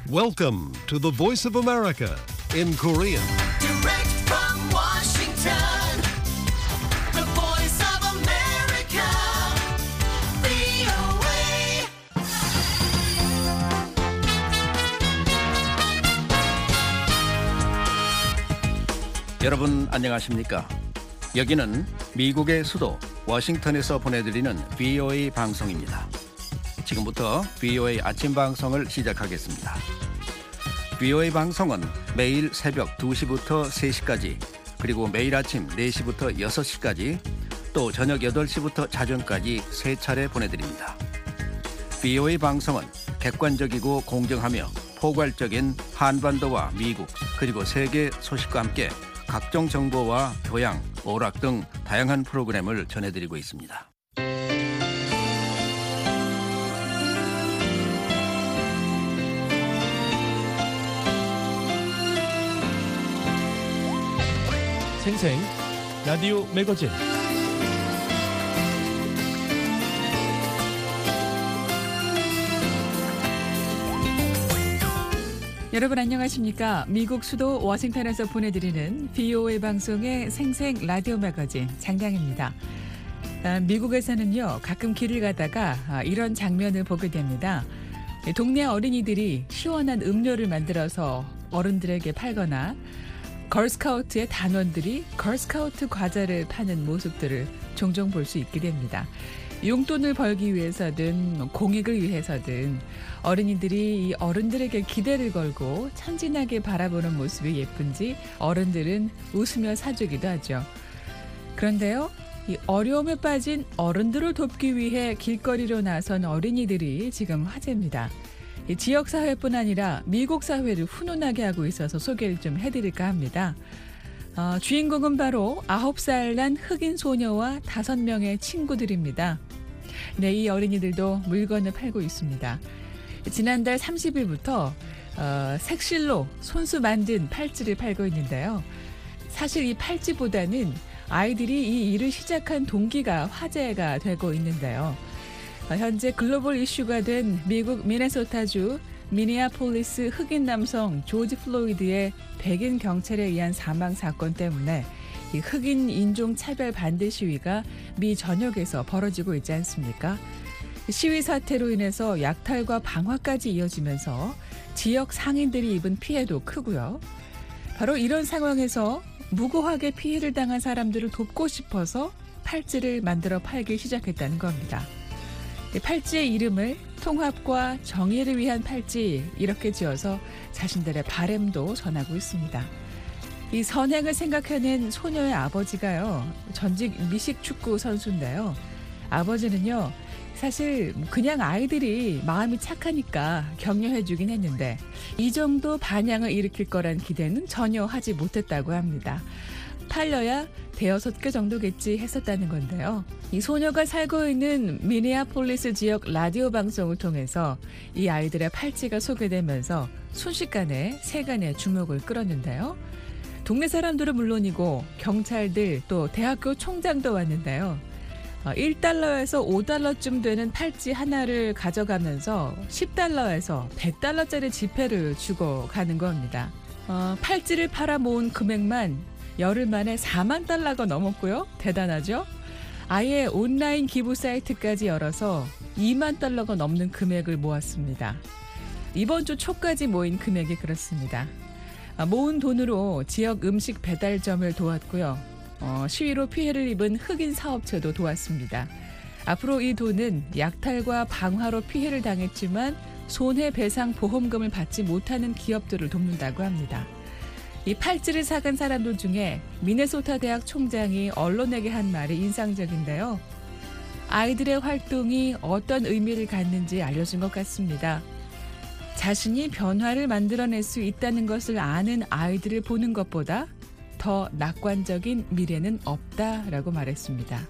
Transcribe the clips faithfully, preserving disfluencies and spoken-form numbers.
Welcome to the Voice of America in Korean. Direct from Washington, the voice of America, 브이오에이. 여러분 안녕하십니까? 여기는 미국의 수도 워싱턴에서 보내드리는 브이오에이 방송입니다. 지금부터 브이오에이 아침 방송을 시작하겠습니다. 브이오에이 방송은 매일 새벽 두 시부터 세 시까지, 그리고 매일 아침 네 시부터 여섯 시까지, 또 저녁 여덟 시부터 자정까지 세 차례 보내드립니다. 브이오에이 방송은 객관적이고 공정하며 포괄적인 한반도와 미국 그리고 세계 소식과 함께 각종 정보와 교양, 오락 등 다양한 프로그램을 전해드리고 있습니다. 생생 라디오 매거진. 여러분 안녕하십니까? 미국 수도 워싱턴에서 보내드리는 브이오에이 방송의 생생 라디오 매거진 장량입니다. 아, 미국에서는요 가끔 길을 가다가 이런 장면을 보게 됩니다. 동네 어린이들이 시원한 음료를 만들어서 어른들에게 팔거나 걸스카우트의 단원들이 걸스카우트 과자를 파는 모습들을 종종 볼 수 있게 됩니다. 용돈을 벌기 위해서든 공익을 위해서든 어린이들이 이 어른들에게 기대를 걸고 천진하게 바라보는 모습이 예쁜지 어른들은 웃으며 사주기도 하죠. 그런데요, 이 어려움에 빠진 어른들을 돕기 위해 길거리로 나선 어린이들이 지금 화제입니다. 이 지역사회뿐 아니라 미국 사회를 훈훈하게 하고 있어서 소개를 좀 해드릴까 합니다. 어, 주인공은 바로 아홉 살 난 흑인 소녀와 다섯 명의 친구들입니다. 네, 이 어린이들도 물건을 팔고 있습니다. 지난달 삼십 일부터 어, 색실로 손수 만든 팔찌를 팔고 있는데요. 사실 이 팔찌보다는 아이들이 이 일을 시작한 동기가 화제가 되고 있는데요. 현재 글로벌 이슈가 된 미국 미네소타주 미니아폴리스 흑인 남성 조지 플로이드의 백인 경찰에 의한 사망 사건 때문에 이 흑인 인종 차별 반대 시위가 미 전역에서 벌어지고 있지 않습니까? 시위 사태로 인해서 약탈과 방화까지 이어지면서 지역 상인들이 입은 피해도 크고요. 바로 이런 상황에서 무고하게 피해를 당한 사람들을 돕고 싶어서 팔찌를 만들어 팔기 시작했다는 겁니다. 팔찌의 이름을 통합과 정의를 위한 팔찌 이렇게 지어서 자신들의 바램도 전하고 있습니다. 이 선행을 생각해낸 소녀의 아버지가요, 전직 미식축구 선수인데요. 아버지는요, 사실 그냥 아이들이 마음이 착하니까 격려해주긴 했는데 이 정도 반향을 일으킬 거란 기대는 전혀 하지 못했다고 합니다. 팔려야 대여섯 개 정도겠지 했었다는 건데요. 이 소녀가 살고 있는 미니아폴리스 지역 라디오 방송을 통해서 이 아이들의 팔찌가 소개되면서 순식간에 세간의 주목을 끌었는데요. 동네 사람들은 물론이고 경찰들 또 대학교 총장도 왔는데요. 일 달러에서 오 달러쯤 되는 팔찌 하나를 가져가면서 십 달러에서 백 달러짜리 지폐를 주고 가는 겁니다. 어, 팔찌를 팔아 모은 금액만 열흘 만에 사만 달러가 넘었고요. 대단하죠? 아예 온라인 기부 사이트까지 열어서 이만 달러가 넘는 금액을 모았습니다. 이번 주 초까지 모인 금액이 그렇습니다. 모은 돈으로 지역 음식 배달점을 도왔고요. 어, 시위로 피해를 입은 흑인 사업체도 도왔습니다. 앞으로 이 돈은 약탈과 방화로 피해를 당했지만 손해배상 보험금을 받지 못하는 기업들을 돕는다고 합니다. 이 팔찌를 사간 사람들 중에 미네소타 대학 총장이 언론에게 한 말이 인상적인데요. 아이들의 활동이 어떤 의미를 갖는지 알려준 것 같습니다. 자신이 변화를 만들어낼 수 있다는 것을 아는 아이들을 보는 것보다 더 낙관적인 미래는 없다라고 말했습니다.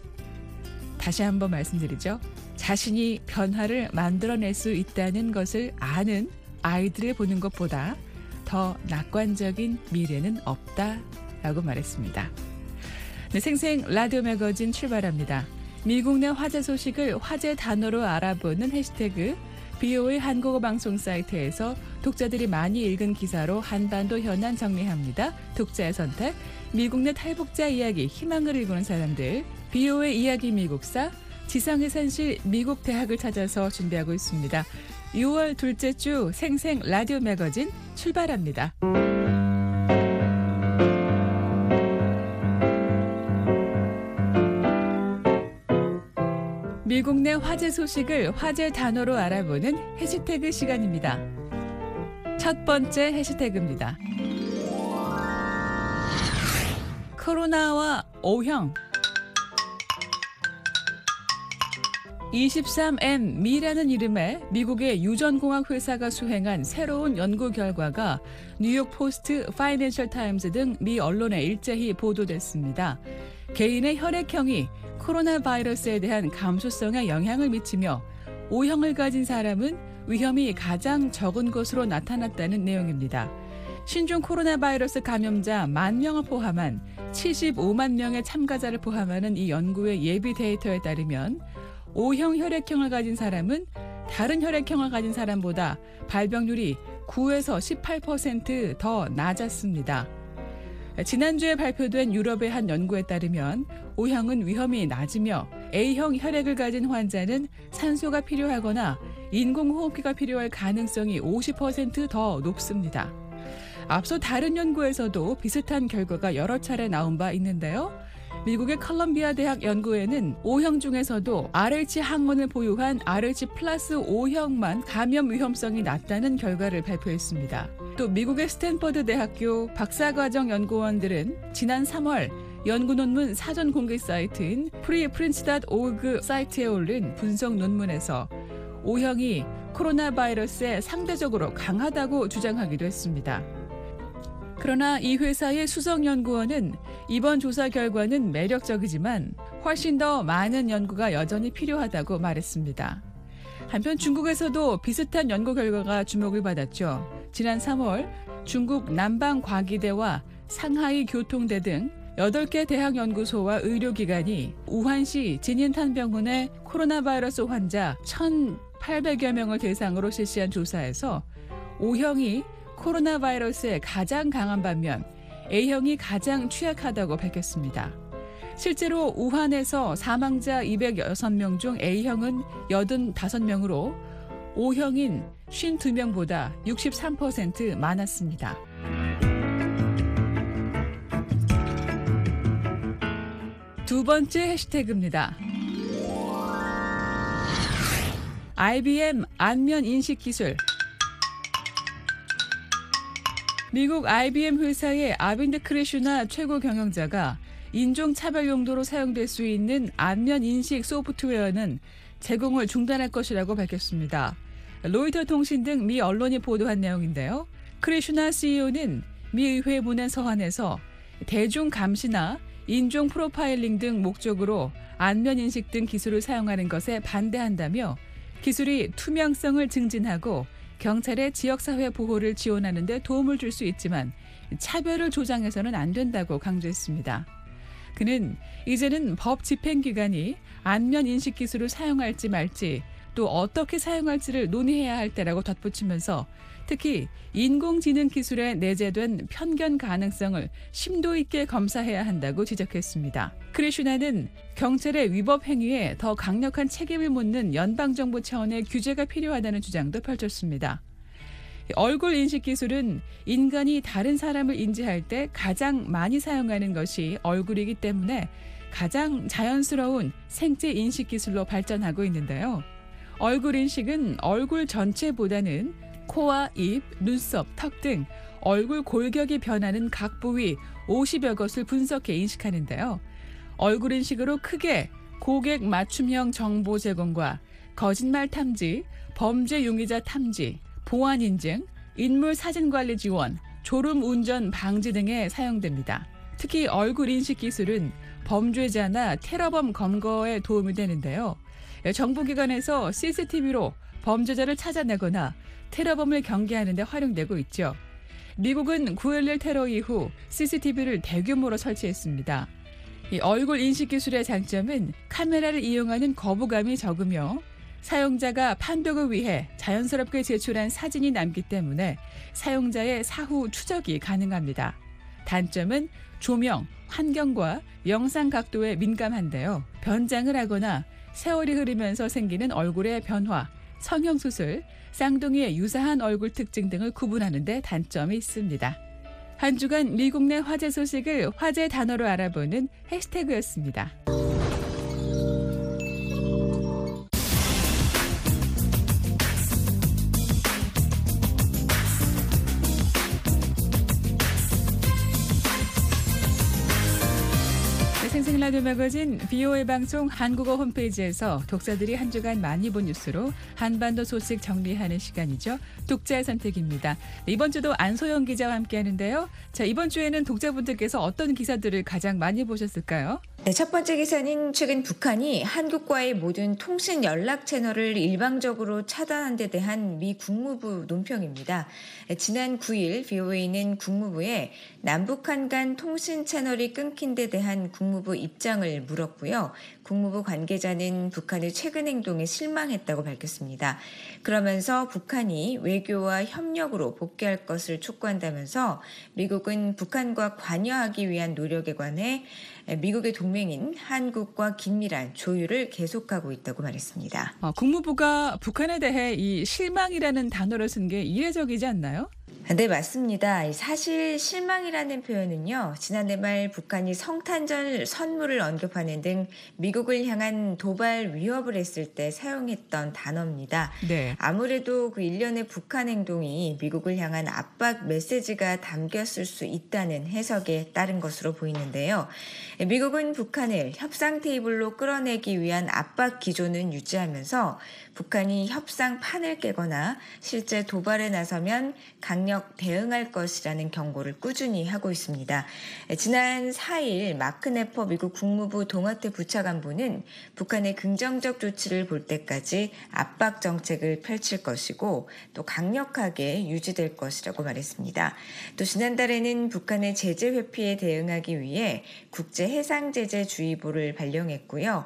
다시 한번 말씀드리죠. 자신이 변화를 만들어낼 수 있다는 것을 아는 아이들을 보는 것보다 더 낙관적인 미래는 없다라고 말했습니다. 네, 생생 라디오 매거진 출발합니다. 미국 내 화제 소식을 화제 단어로 알아보는 해시태그 브이오에이 한국어 방송 사이트에서 독자들이 많이 읽은 기사로 한반도 현안 정리합니다. 독자의 선택, 미국 내 탈북자 이야기, 희망을 일구는 사람들, 비오의 이야기 미국사, 지상의 산실 미국 대학을 찾아서 준비하고 있습니다. 유월 둘째 주 생생 라디오 매거진 출발합니다. 미국 내 화제 소식을 화제 단어로 알아보는 해시태그 시간입니다. 첫 번째 해시태그입니다. 코로나와 O형. 이십삼 엠 미라는 이름의 미국의 유전공학 회사가 수행한 새로운 연구 결과가 뉴욕 포스트, 파이낸셜 타임즈 등 미 언론에 일제히 보도됐습니다. 개인의 혈액형이 코로나 바이러스에 대한 감수성에 영향을 미치며 O형을 가진 사람은 위험이 가장 적은 것으로 나타났다는 내용입니다. 신종 코로나 바이러스 감염자 만 명을 포함한 칠십오만 명의 참가자를 포함하는 이 연구의 예비 데이터에 따르면 O형 혈액형을 가진 사람은 다른 혈액형을 가진 사람보다 발병률이 구에서 십팔 퍼센트 더 낮았습니다. 지난주에 발표된 유럽의 한 연구에 따르면 O형은 위험이 낮으며 A형 혈액을 가진 환자는 산소가 필요하거나 인공호흡기가 필요할 가능성이 오십 퍼센트 더 높습니다. 앞서 다른 연구에서도 비슷한 결과가 여러 차례 나온 바 있는데요. 미국의 컬럼비아 대학 연구에는 O형 중에서도 알에이치 항원을 보유한 알에이치 플러스 O형만 감염 위험성이 낮다는 결과를 발표했습니다. 또 미국의 스탠퍼드 대학교 박사과정 연구원들은 지난 삼월 연구 논문 사전 공개 사이트인 프리프린트 닷 오르지 사이트에 올린 분석 논문에서 O형이 코로나 바이러스에 상대적으로 강하다고 주장하기도 했습니다. 그러나 이 회사의 수석 연구원은 이번 조사 결과는 매력적이지만 훨씬 더 많은 연구가 여전히 필요하다고 말했습니다. 한편 중국에서도 비슷한 연구 결과가 주목을 받았죠. 지난 삼월 중국 남방과기대와 상하이 교통대 등 여덟 개 대학연구소와 의료기관이 우한시 진인탄병원의 코로나 바이러스 환자 천팔백여 명을 대상으로 실시한 조사에서 O형이 코로나 바이러스에 가장 강한 반면 A형이 가장 취약하다고 밝혔습니다. 실제로 우한에서 사망자 이백육 명 중 A형은 팔십오 명으로 O형인 오십이 명보다 육십삼 퍼센트 많았습니다. 두 번째 해시태그입니다. 아이비엠 안면 인식 기술. 미국 아이비엠 회사의 아빈드 크레슈나 최고 경영자가 인종차별 용도로 사용될 수 있는 안면 인식 소프트웨어는 제공을 중단할 것이라고 밝혔습니다. 로이터 통신 등 미 언론이 보도한 내용인데요. 크레슈나 씨이오는 미 의회 문안 서한에서 대중 감시나 인종 프로파일링 등 목적으로 안면 인식 등 기술을 사용하는 것에 반대한다며 기술이 투명성을 증진하고 경찰의 지역사회 보호를 지원하는 데 도움을 줄 수 있지만 차별을 조장해서는 안 된다고 강조했습니다. 그는 이제는 법 집행기관이 안면 인식 기술을 사용할지 말지 또 어떻게 사용할지를 논의해야 할 때라고 덧붙이면서 특히 인공지능 기술에 내재된 편견 가능성을 심도 있게 검사해야 한다고 지적했습니다. 크레슈나는 경찰의 위법 행위에 더 강력한 책임을 묻는 연방정부 차원의 규제가 필요하다는 주장도 펼쳤습니다. 얼굴 인식 기술은 인간이 다른 사람을 인지할 때 가장 많이 사용하는 것이 얼굴이기 때문에 가장 자연스러운 생체 인식 기술로 발전하고 있는데요. 얼굴 인식은 얼굴 전체보다는 코와 입, 눈썹, 턱 등 얼굴 골격이 변하는 각 부위 오십여 것을 분석해 인식하는데요. 얼굴 인식으로 크게 고객 맞춤형 정보 제공과 거짓말 탐지, 범죄 용의자 탐지, 보안 인증, 인물 사진 관리 지원, 졸음 운전 방지 등에 사용됩니다. 특히 얼굴 인식 기술은 범죄자나 테러범 검거에 도움이 되는데요. 정보기관에서 씨씨티비로 범죄자를 찾아내거나 테러범을 경계하는 데 활용되고 있죠. 미국은 구일일 테러 이후 씨씨티비를 대규모로 설치했습니다. 이 얼굴 인식 기술의 장점은 카메라를 이용하는 거부감이 적으며 사용자가 판독을 위해 자연스럽게 제출한 사진이 남기 때문에 사용자의 사후 추적이 가능합니다. 단점은 조명, 환경과 영상 각도에 민감한데요. 변장을 하거나 세월이 흐르면서 생기는 얼굴의 변화, 성형수술, 쌍둥이의 유사한 얼굴 특징 등을 구분하는 데 단점이 있습니다. 한 주간 미국 내 화제 소식을 화제 단어로 알아보는 해시태그였습니다. 생생 라디오 매거진 비오에이 방송 한국어 홈페이지에서 독자들이 한 주간 많이 본 뉴스로 한반도 소식 정리하는 시간이죠. 독자의 선택입니다. 이번 주도 안소영 기자와 함께하는데요. 자, 이번 주에는 독자분들께서 어떤 기사들을 가장 많이 보셨을까요? 네, 첫 번째 기사는 최근 북한이 한국과의 모든 통신 연락 채널을 일방적으로 차단한 데 대한 미 국무부 논평입니다. 지난 구 일 비오에이는 국무부에 남북한 간 통신 채널이 끊긴 데 대한 국무부 입장을 물었고요. 국무부 관계자는 북한의 최근 행동에 실망했다고 밝혔습니다. 그러면서 북한이 외교와 협력으로 복귀할 것을 촉구한다면서 미국은 북한과 관여하기 위한 노력에 관해 미국의 동맹인 한국과 긴밀한 조율을 계속하고 있다고 말했습니다. 어, 국무부가 북한에 대해 이 실망이라는 단어를 쓴 게 이례적이지 않나요? 네, 맞습니다. 사실 실망이라는 표현은요, 지난해 말 북한이 성탄절 선물을 언급하는 등 미국을 향한 도발 위협을 했을 때 사용했던 단어입니다. 네. 아무래도 그 일련의 북한 행동이 미국을 향한 압박 메시지가 담겼을 수 있다는 해석에 따른 것으로 보이는데요. 미국은 북한을 협상 테이블로 끌어내기 위한 압박 기조는 유지하면서 북한이 협상판을 깨거나 실제 도발에 나서면 강력 대응할 것이라는 경고를 꾸준히 하고 있습니다. 지난 사 일 마크 네퍼 미국 국무부 동아태 부차관보는 북한의 긍정적 조치를 볼 때까지 압박 정책을 펼칠 것이고 또 강력하게 유지될 것이라고 말했습니다. 또 지난달에는 북한의 제재 회피에 대응하기 위해 국제해상제재주의보를 발령했고요.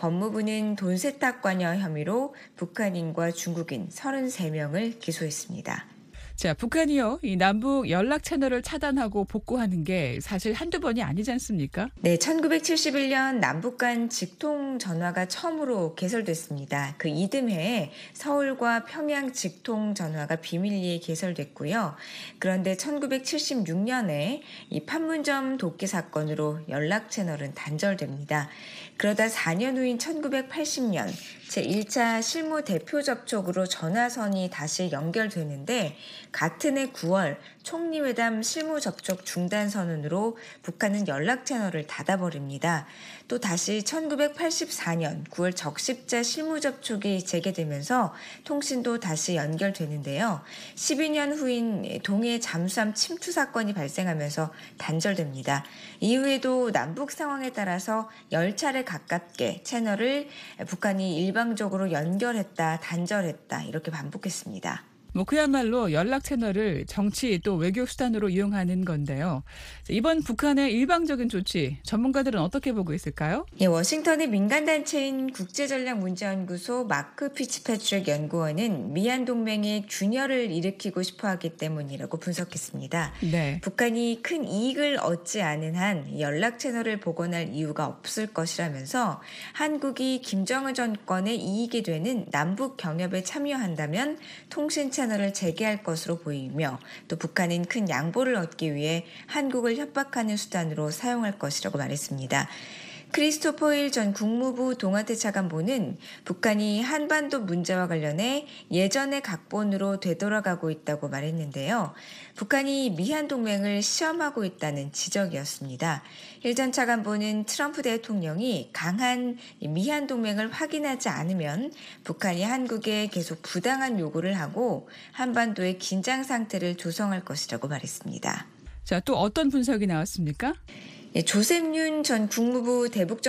법무부는 돈 세탁 관여 혐의로 북한인과 중국인 서른세 명을 기소했습니다. 자, 북한이요, 이 남북 연락 채널을 차단하고 복구하는 게 사실 한두 번이 아니지 않습니까? 네, 천구백칠십일 년 남북 간 직통 전화가 처음으로 개설됐습니다. 그 이듬해에 서울과 평양 직통 전화가 비밀리에 개설됐고요. 그런데 천구백칠십육 년에 이 판문점 독기 사건으로 연락 채널은 단절됩니다. 그러다 사 년 후인 천구백팔십 년 제일 차 실무 대표 접촉으로 전화선이 다시 연결되는데 같은 해 구월 총리회담 실무 접촉 중단 선언으로 북한은 연락 채널을 닫아버립니다. 또 다시 천구백팔십사 년 구월 적십자 실무 접촉이 재개되면서 통신도 다시 연결되는데요. 십이 년 후인 동해 잠수함 침투 사건이 발생하면서 단절됩니다. 이후에도 남북 상황에 따라서 열 차례 가깝게 채널을 북한이 일방적으로 연결했다, 단절했다 이렇게 반복했습니다. 뭐 그야말로 연락 채널을 정치 또 외교 수단으로 이용하는 건데요. 이번 북한의 일방적인 조치, 전문가들은 어떻게 보고 있을까요? 예, 워싱턴의 민간단체인 국제전략문제연구소 마크 피츠패트릭 연구원은 미한 동맹의 균열을 일으키고 싶어하기 때문이라고 분석했습니다. 네. 북한이 큰 이익을 얻지 않은 한 연락 채널을 복원할 이유가 없을 것이라면서 한국이 김정은 정권의 이익이 되는 남북 경협에 참여한다면 통신 채널을 재개할 것으로 보이며 또 북한은 큰 양보를 얻기 위해 한국을 협박하는 수단으로 사용할 것이라고 말했습니다. 크리스토퍼 힐 전 국무부 동아태 차관보는 북한이 한반도 문제와 관련해 예전의 각본으로 되돌아가고 있다고 말했는데요. 북한이 미한 동맹을 시험하고 있다는 지적이었습니다. 힐 전 차관보는 트럼프 대통령이 강한 미한 동맹을 확인하지 않으면 북한이 한국에 계속 부당한 요구를 하고 한반도의 긴장 상태를 조성할 것이라고 말했습니다. 자, 또 어떤 분석이 나왔습니까? 예, 조셉 윤 전 국무부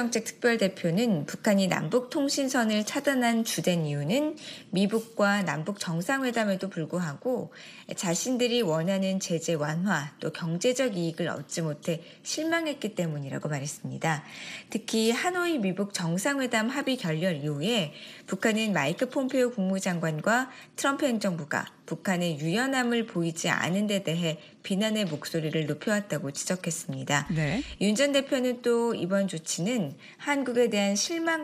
대북정책특별대표는 북한이 남북통신선을 차단한 주된 이유는 미북과 남북 정상회담에도 불구하고 자신들이 원하는 제재 완화 또 경제적 이익을 얻지 못해 실망했기 때문이라고 말했습니다. 특히 하노이 미북 정상회담 합의 결렬 이후에 북한은 마이크 폼페오 국무장관과 트럼프 행정부가 북한의 유연함을 보이지 않은 데 대해 비난의 목소리를 높여왔다고 지적했습니다. 네. 윤 전 대표는 또 이번 조치는 한국에 대한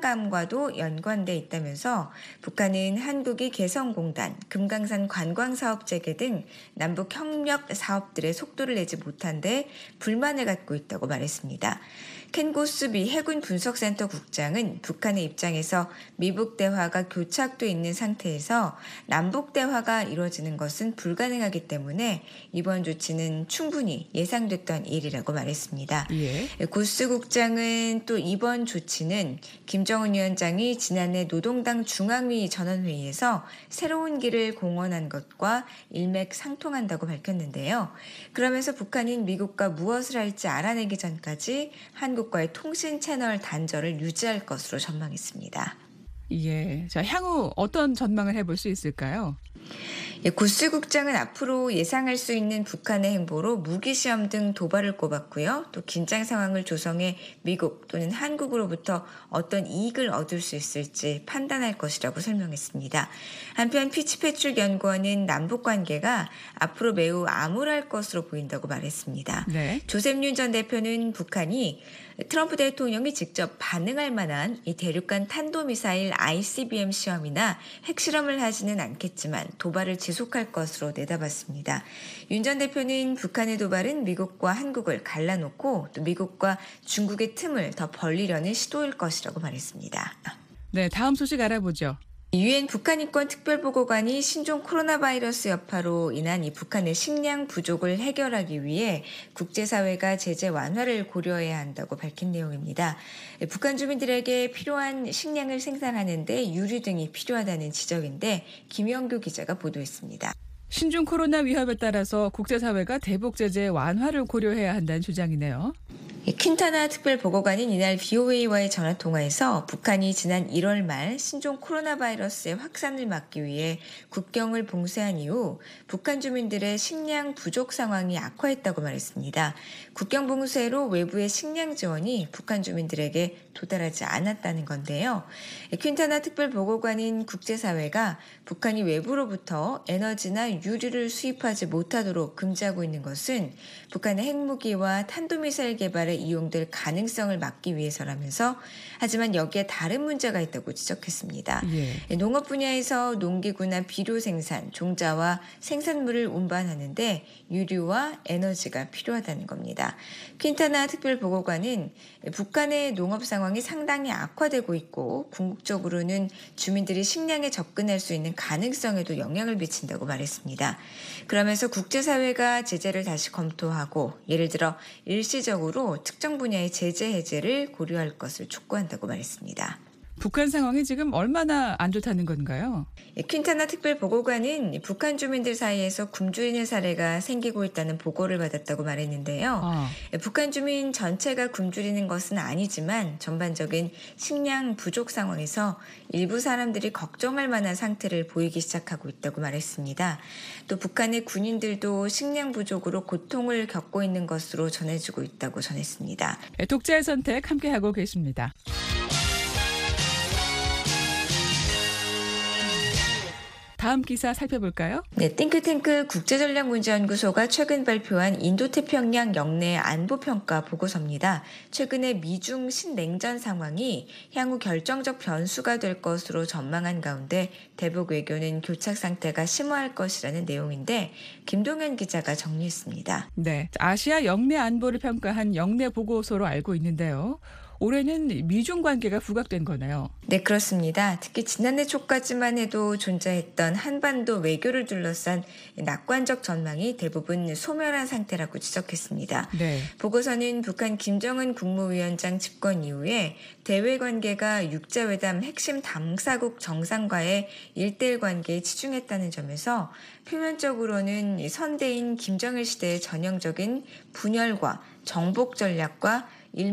실망감과도 연관돼 있다면서 북한은 한국이 개성공단, 금강산 관광사업 재개 등 남북 협력 사업들의 속도를 내지 못한 데 불만을 갖고 있다고 말했습니다. 켄 고스비 해군 분석센터 국장은 북한의 입장에서 미북 대화가 교착돼 있는 상태에서 남북 대화가 이루어지는 것은 불가능하기 때문에 이번 조치는 충분히 예상됐던 일이라고 말했습니다. 예. 고스 국장은 또 이번 조치는 김정은 위원장이 지난해 노동당 중앙위 전원회의에서 새로운 길을 공언한 것과 일맥상통한다고 밝혔는데요. 그러면서 북한은 미국과 무엇을 할지 알아내기 전까지 한국과의 통신 채널 단절을 유지할 것으로 전망했습니다. 예. 자, 향후 어떤 전망을 해볼 수 있을까요? 예, 고스 국장은 앞으로 예상할 수 있는 북한의 행보로 무기시험 등 도발을 꼽았고요. 또 긴장 상황을 조성해 미국 또는 한국으로부터 어떤 이익을 얻을 수 있을지 판단할 것이라고 설명했습니다. 한편 피치패트릭 연구원은 남북관계가 앞으로 매우 암울할 것으로 보인다고 말했습니다. 네. 조셉 윤 전 대표는 북한이 트럼프 대통령이 직접 반응할 만한 이 대륙간 탄도미사일 아이씨비엠 시험이나 핵실험을 하지는 않겠지만 도발을 지속할 것으로 내다봤습니다. 윤 전 대표는 북한의 도발은 미국과 한국을 갈라놓고 또 미국과 중국의 틈을 더 벌리려는 시도일 것이라고 말했습니다. 네, 다음 소식 알아보죠. 유엔 북한인권 특별보고관이 신종 코로나 바이러스 여파로 인한 이 북한의 식량 부족을 해결하기 위해 국제사회가 제재 완화를 고려해야 한다고 밝힌 내용입니다. 북한 주민들에게 필요한 식량을 생산하는 데 유류 등이 필요하다는 지적인데 김영규 기자가 보도했습니다. 신종 코로나 위협에 따라서 국제사회가 대북 제재 완화를 고려해야 한다는 주장이네요. 퀸타나 특별보고관은 이날 브이오에이와의 전화통화에서 북한이 지난 일월 말 신종 코로나 바이러스의 확산을 막기 위해 국경을 봉쇄한 이후 북한 주민들의 식량 부족 상황이 악화했다고 말했습니다. 국경 봉쇄로 외부의 식량 지원이 북한 주민들에게 도달하지 않았다는 건데요. 퀸타나 특별보고관은 국제사회가 북한이 외부로부터 에너지나 유류를 수입하지 못하도록 금지하고 있는 것은 북한의 핵무기와 탄도미사일 개발에 이용될 가능성을 막기 위해서라면서 하지만 여기에 다른 문제가 있다고 지적했습니다. 예. 농업 분야에서 농기구나 비료 생산, 종자와 생산물을 운반하는데 유류와 에너지가 필요하다는 겁니다. 퀸타나 특별보고관은 북한의 농업 상황이 상당히 악화되고 있고 궁극적으로는 주민들이 식량에 접근할 수 있는 가능성에도 영향을 미친다고 말했습니다. 그러면서 국제사회가 제재를 다시 검토하고 예를 들어 일시적으로 특정 분야의 제재 해제를 고려할 것을 촉구한다고 말했습니다. 북한 상황이 지금 얼마나 안 좋다는 건가요? 퀸타나 특별보고관은 북한 주민들 사이에서 굶주리는 사례가 생기고 있다는 보고를 받았다고 말했는데요. 아. 북한 주민 전체가 굶주리는 것은 아니지만 전반적인 식량 부족 상황에서 일부 사람들이 걱정할 만한 상태를 보이기 시작하고 있다고 말했습니다. 또 북한의 군인들도 식량 부족으로 고통을 겪고 있는 것으로 전해지고 있다고 전했습니다. 독자의 선택 함께하고 계십니다. 다음 기사 살펴볼까요? 네, 띵크탱크 국제전략문제연구소가 최근 발표한 인도태평양 영내 안보평가 보고서입니다. 최근에 미중 신냉전 상황이 향후 결정적 변수가 될 것으로 전망한 가운데 대북 외교는 교착 상태가 심화할 것이라는 내용인데 김동현 기자가 정리했습니다. 네, 아시아 영내 안보를 평가한 영내 보고서로 알고 있는데요. 올해는 미중 관계가 부각된 거네요. 네, 그렇습니다. 특히 지난해 초까지만 해도 존재했던 한반도 외교를 둘러싼 낙관적 전망이 대부분 소멸한 상태라고 지적했습니다. 네. 보고서는 북한 김정은 국무위원장 집권 이후에 대외 관계가 육자회담 핵심 당사국 정상과의 일대일 관계에 치중했다는 점에서 표면적으로는 선대인 김정일 시대의 전형적인 분열과 정복 전략과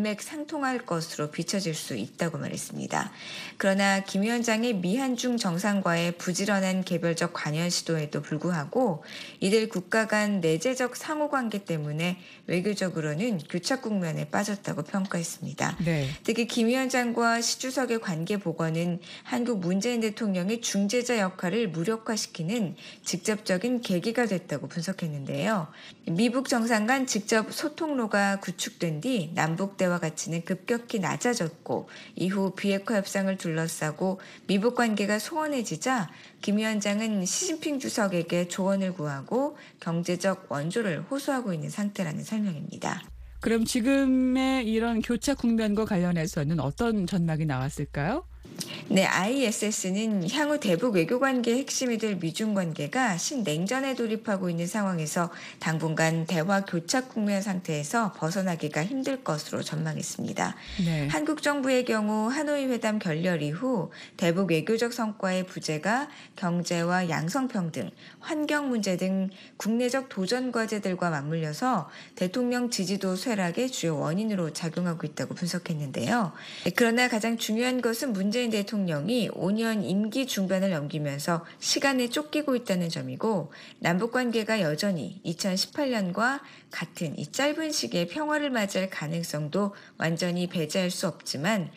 일맥상통할 것으로 비춰질 수 있다고 말했습니다. 그러나 김 위원장의 미한중 정상과의 부지런한 개별적 관여 시도에도 불구하고 이들 국가 간 내재적 상호관계 때문에 외교적으로는 교착 국면에 빠졌다고 평가했습니다. 네. 특히 김 위원장과 시 주석의 관계 복원은 한국 문재인 대통령의 중재자 역할을 무력화시키는 직접적인 계기가 됐다고 분석했는데요. 미북 정상 간 직접 소통로가 구축된 뒤 남북 대화 가치는 급격히 낮아졌고 이후 비핵화 협상을 둘러싸고 미북 관계가 소원해지자 김 위원장은 시진핑 주석에게 조언을 구하고 경제적 원조를 호소하고 있는 상태라는 설명입니다. 그럼 지금의 이런 교착 국면과 관련해서는 어떤 전망이 나왔을까요? 네, 아이에스에스는 향후 대북 외교관계의 핵심이 될 미중 관계가 신냉전에 돌입하고 있는 상황에서 당분간 대화 교착 국면 상태에서 벗어나기가 힘들 것으로 전망했습니다. 네. 한국 정부의 경우 하노이 회담 결렬 이후 대북 외교적 성과의 부재가 경제와 양성평등, 환경 문제 등 국내적 도전 과제들과 맞물려서 대통령 지지도 쇠락의 주요 원인으로 작용하고 있다고 분석했는데요. 그러나 가장 중요한 것은 문재인 대통령이 오 년 임기 중반을 넘기면서 시간에 쫓기고 있다는 점이고 남북관계가 여전히 이천십팔 년과 같은 이 짧은 시기에 평화를 맞이할 가능성도 완전히 배제할 수 없지만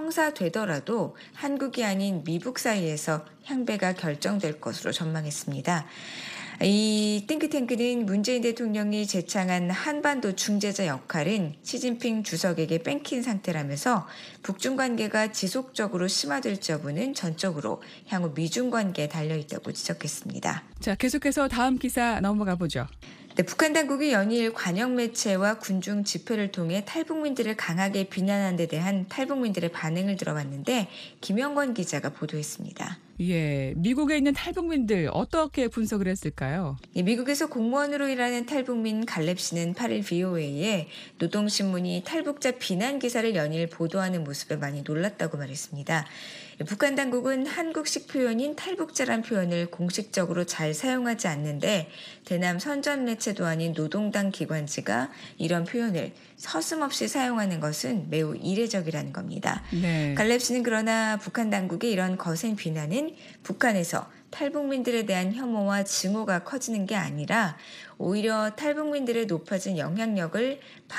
성사되더라도 한국이 아닌 미북 사이에서 향배가 결정될 것으로 전망했습니다. 이 띵크탱크는 문재인 대통령이 제창한 한반도 중재자 역할은 시진핑 주석에게 뺏긴 상태라면서 북중 관계가 지속적으로 심화될지 여부는 전적으로 향후 미중 관계에 달려있다고 지적했습니다. 자, 계속해서 다음 기사 넘어가 보죠. 네, 북한 당국이 연일 관영 매체와 군중 집회를 통해 탈북민들을 강하게 비난한 데 대한 탈북민들의 반응을 들어봤는데 김영권 기자가 보도했습니다. 예, 미국에 있는 탈북민들 어떻게 분석을 했을까요? 예, 미국에서 공무원으로 일하는 탈북민 갈렙 씨는 팔 일 브이오에이에 노동신문이 탈북자 비난 기사를 연일 보도하는 모습에 많이 놀랐다고 말했습니다. 예, 북한 당국은 한국식 표현인 탈북자란 표현을 공식적으로 잘 사용하지 않는데 대남 선전 매체도 아닌 노동당 기관지가 이런 표현을 서슴없이 사용하는 것은 매우 이례적이라는 겁니다. 네. 갈렙 씨는 그러나 북한 당국의 이런 거센 비난은 북한에서 탈북민들에 대한 혐오와 증오가 커지는 게 아니라 오히려 탈북민들의 높아진 영향력을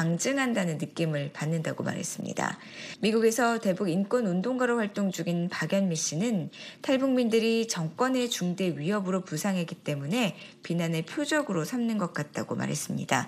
방증한다는 느낌을 받는다고 말했습니다. 미국에서 대북 인권 운동가로 활동 중인 박연미 씨는 탈북민들이 정권의 중대 위협으로 부상했기 때문에 비난의 표적으로 삼는 것 같다고 말했습니다.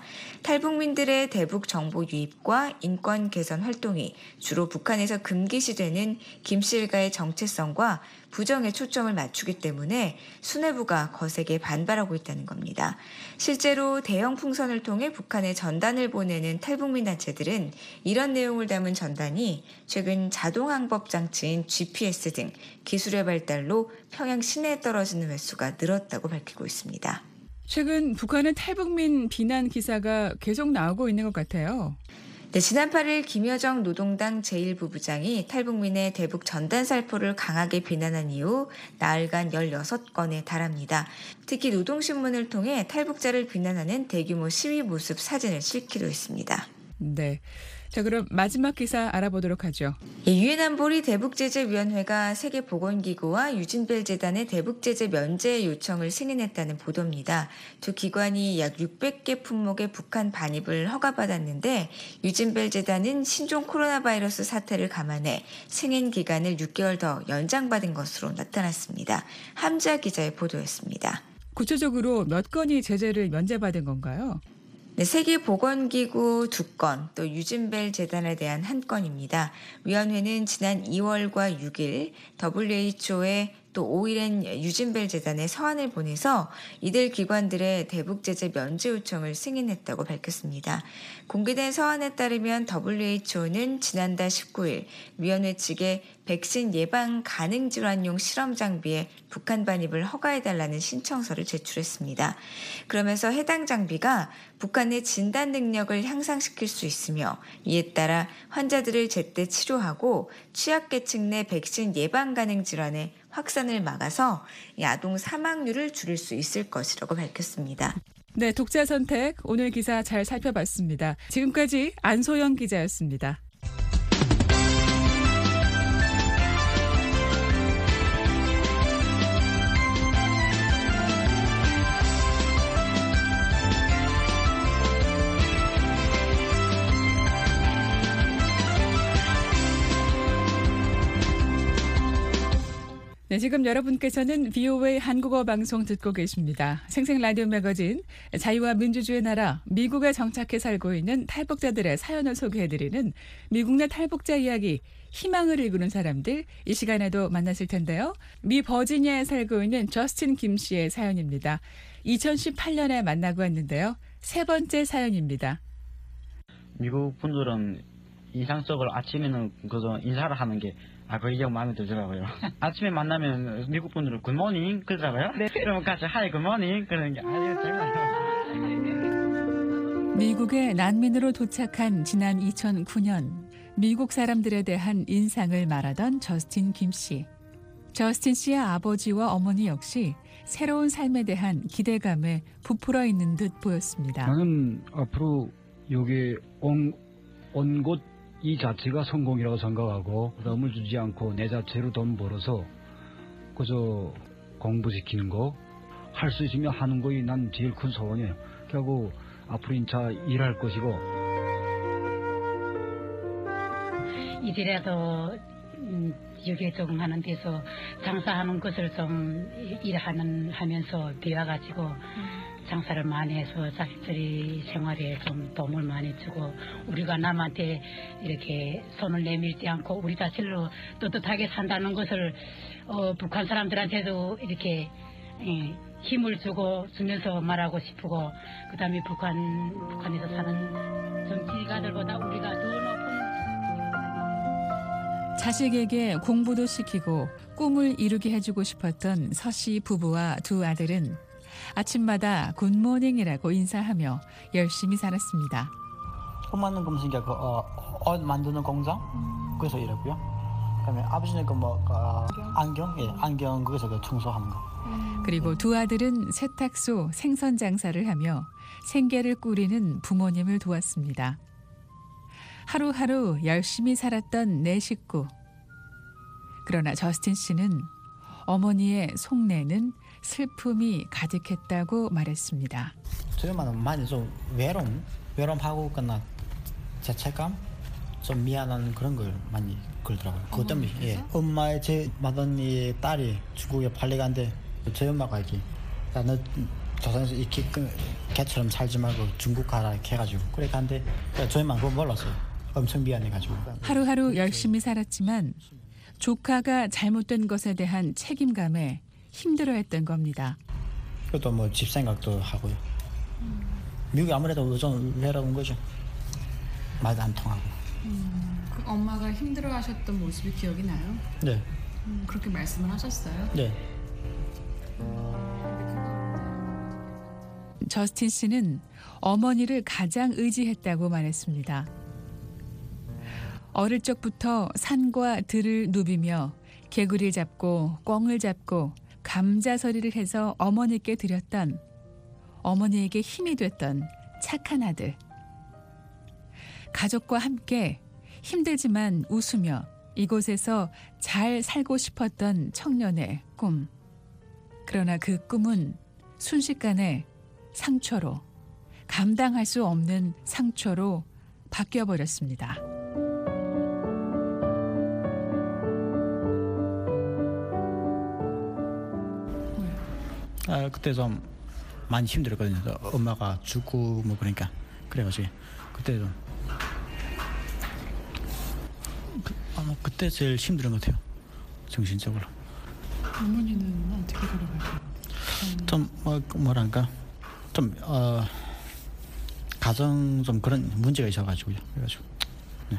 탈북민들의 대북 정보 유입과 인권 개선 활동이 주로 북한에서 금기시되는 김 씨 일가의 정체성과 부정에 초점을 맞추기 때문에 수뇌부가 거세게 반발하고 있다는 겁니다. 실제로 대형 풍선을 통해 북한에 전단을 보내는 탈북민 단체들은 이런 내용을 담은 전단이 최근 자동항법 장치인 지피에스 등 기술의 발달로 평양 시내에 떨어지는 횟수가 늘었다고 밝히고 있습니다. 최근 북한은 탈북민 비난 기사가 계속 나오고 있는 것 같아요. 네, 지난 팔 일 김여정 노동당 제일 부부장이 탈북민의 대북 전단 살포를 강하게 비난한 이후 나흘간 열여섯 건에 달합니다. 특히 노동신문을 통해 탈북자를 비난하는 대규모 시위 모습 사진을 실기도 했습니다. 네. 자, 그럼 마지막 기사 알아보도록 하죠. 유엔 안보리 대북제재위원회가 세계보건기구와 유진벨 재단의 대북제재 면제 요청을 승인했다는 보도입니다. 두 기관이 약 육백 개 품목의 북한 반입을 허가받았는데 유진벨 재단은 신종 코로나 바이러스 사태를 감안해 승인 기간을 육 개월 더 연장받은 것으로 나타났습니다. 함자 기자의 보도였습니다. 구체적으로 몇 건이 제재를 면제받은 건가요? 네, 세계보건기구 두 건, 또 유진벨 재단에 대한 한 건입니다. 위원회는 지난 이월과 육 일 더블유에이치오의 또 오일엔 유진벨 재단에 서한을 보내서 이들 기관들의 대북 제재 면제 요청을 승인했다고 밝혔습니다. 공개된 서한에 따르면 더블유에이치오는 지난달 십구 일 위원회 측에 백신 예방 가능 질환용 실험 장비의 북한 반입을 허가해달라는 신청서를 제출했습니다. 그러면서 해당 장비가 북한의 진단 능력을 향상시킬 수 있으며 이에 따라 환자들을 제때 치료하고 취약계층 내 백신 예방 가능 질환의 확산을 막아서 아동 사망률을 줄일 수 있을 것이라고 밝혔습니다. 네, 독자 선택 오늘 기사 잘 살펴봤습니다. 지금까지 안소영 기자였습니다. 네, 지금 여러분께서는 비오에이 한국어 방송 듣고 계십니다. 생생 라디오 매거진 자유와 민주주의 나라 미국에 정착해 살고 있는 탈북자들의 사연을 소개해드리는 미국 내 탈북자 이야기 희망을 일구는 사람들 이 시간에도 만나실 텐데요. 미 버지니아에 살고 있는 저스틴 김 씨의 사연입니다. 이천십팔 년에 만나고 왔는데요. 세 번째 사연입니다. 미국 분들은 인상적으로 아침에는 그저 인사를 하는 게 아, 그 이형 마음에 들더라고요. 아침에 만나면 미국 분들은 굿모닝 그러더라고요. 네. 그러면 같이 하이 굿모닝 그러는 게 아주 재밌어요. 미국에 난민으로 도착한 지난 이천구 년 미국 사람들에 대한 인상을 말하던 저스틴 김 씨. 저스틴 씨의 아버지와 어머니 역시 새로운 삶에 대한 기대감에 부풀어 있는 듯 보였습니다. 나는 앞으로 여기 온, 온 곳 이 자체가 성공이라고 생각하고 부담을 주지 않고 내 자체로 돈 벌어서 그저 공부시키는 거 할 수 있으면 하는 거이 난 제일 큰 소원이에요. 그리고 앞으로 인차 일할 것이고 이제라도 음, 여기에 적응하는 데서 장사하는 것을 좀 일하는 하면서 배워가지고 장사를 많이 해서 자식들이 생활에 좀 도움을 많이 주고 우리가 남한테 이렇게 손을 내밀지 않고 우리 자신으로 떳떳하게 산다는 것을 어, 북한 사람들한테도 이렇게 예, 힘을 주고 주면서 말하고 싶고 그다음에 북한 북한에서 사는 정치가들보다 우리가 더 높은 자식에게 공부도 시키고 꿈을 이루게 해주고 싶었던 서 씨 부부와 두 아들은 아침마다 굿모닝이라고 인사하며 열심히 살았습니다. 꿈 만드는 검색이 그 어, 옷 만드는 공장 거기서 일했고요. 그다음에 아버지는 그뭐 어, 안경, 예, 안경 거기서 그 청소하는 거. 그리고 두 아들은 세탁소 생선 장사를 하며 생계를 꾸리는 부모님을 도왔습니다. 하루하루 열심히 살았던 네 식구. 그러나 저스틴 씨는 어머니의 속내는 슬픔이 가득했다고 말했습니다. 저희 엄마는 많이 좀 외로움, 외로움하고 그나 죄책감, 좀 미안한 그런 걸 많이 걸더라고요. 그것 때문에 예. 엄마의 제 맏언니 딸이 중국에 팔려간데 저희 엄마가 이렇게 너 조선에서 이렇게 개처럼 살지 말고 중국 가라 이렇게 해가지고 그래 간데 저희 엄마는 그거 몰랐어요. 엄청 미안해가지고. 하루하루 열심히 살았지만 조카가 잘못된 것에 대한 책임감에 힘들어했던 겁니다. 그것도 뭐 집 생각도 하고요. 미국이 아무래도 좀 외로운 거죠. 말도 안 통하고. 음, 그 엄마가 힘들어하셨던 모습이 기억이 나요? 네. 음, 그렇게 말씀을 하셨어요? 네. 저스틴 씨는 어머니를 가장 의지했다고 말했습니다. 어릴 적부터 산과 들을 누비며 개구리를 잡고 꿩을 잡고 감자서리를 해서 어머니께 드렸던 어머니에게 힘이 됐던 착한 아들. 가족과 함께 힘들지만 웃으며 이곳에서 잘 살고 싶었던 청년의 꿈. 그러나 그 꿈은 순식간에 상처로, 감당할 수 없는 상처로 바뀌어버렸습니다. 아, 그때 좀 많이 힘들었거든요. 엄마가 죽고 뭐 그러니까 그래가지고 그때 좀 그, 아마 그때 제일 힘들은 것 같아요. 정신적으로. 어머니는 어떻게 돌아가셨어요? 좀 뭐, 뭐랄까 좀 어, 가정 좀 그런 문제가 있어가지고요. 그래가지고 네.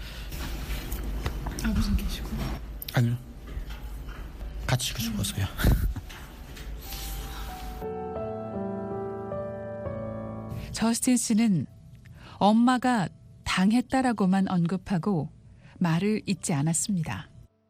아버지는 계시고? 아니요. 같이 죽었어요. 저스틴 씨는 엄마가 당했다라고만 언급하고 말을 잇지 않았습니다.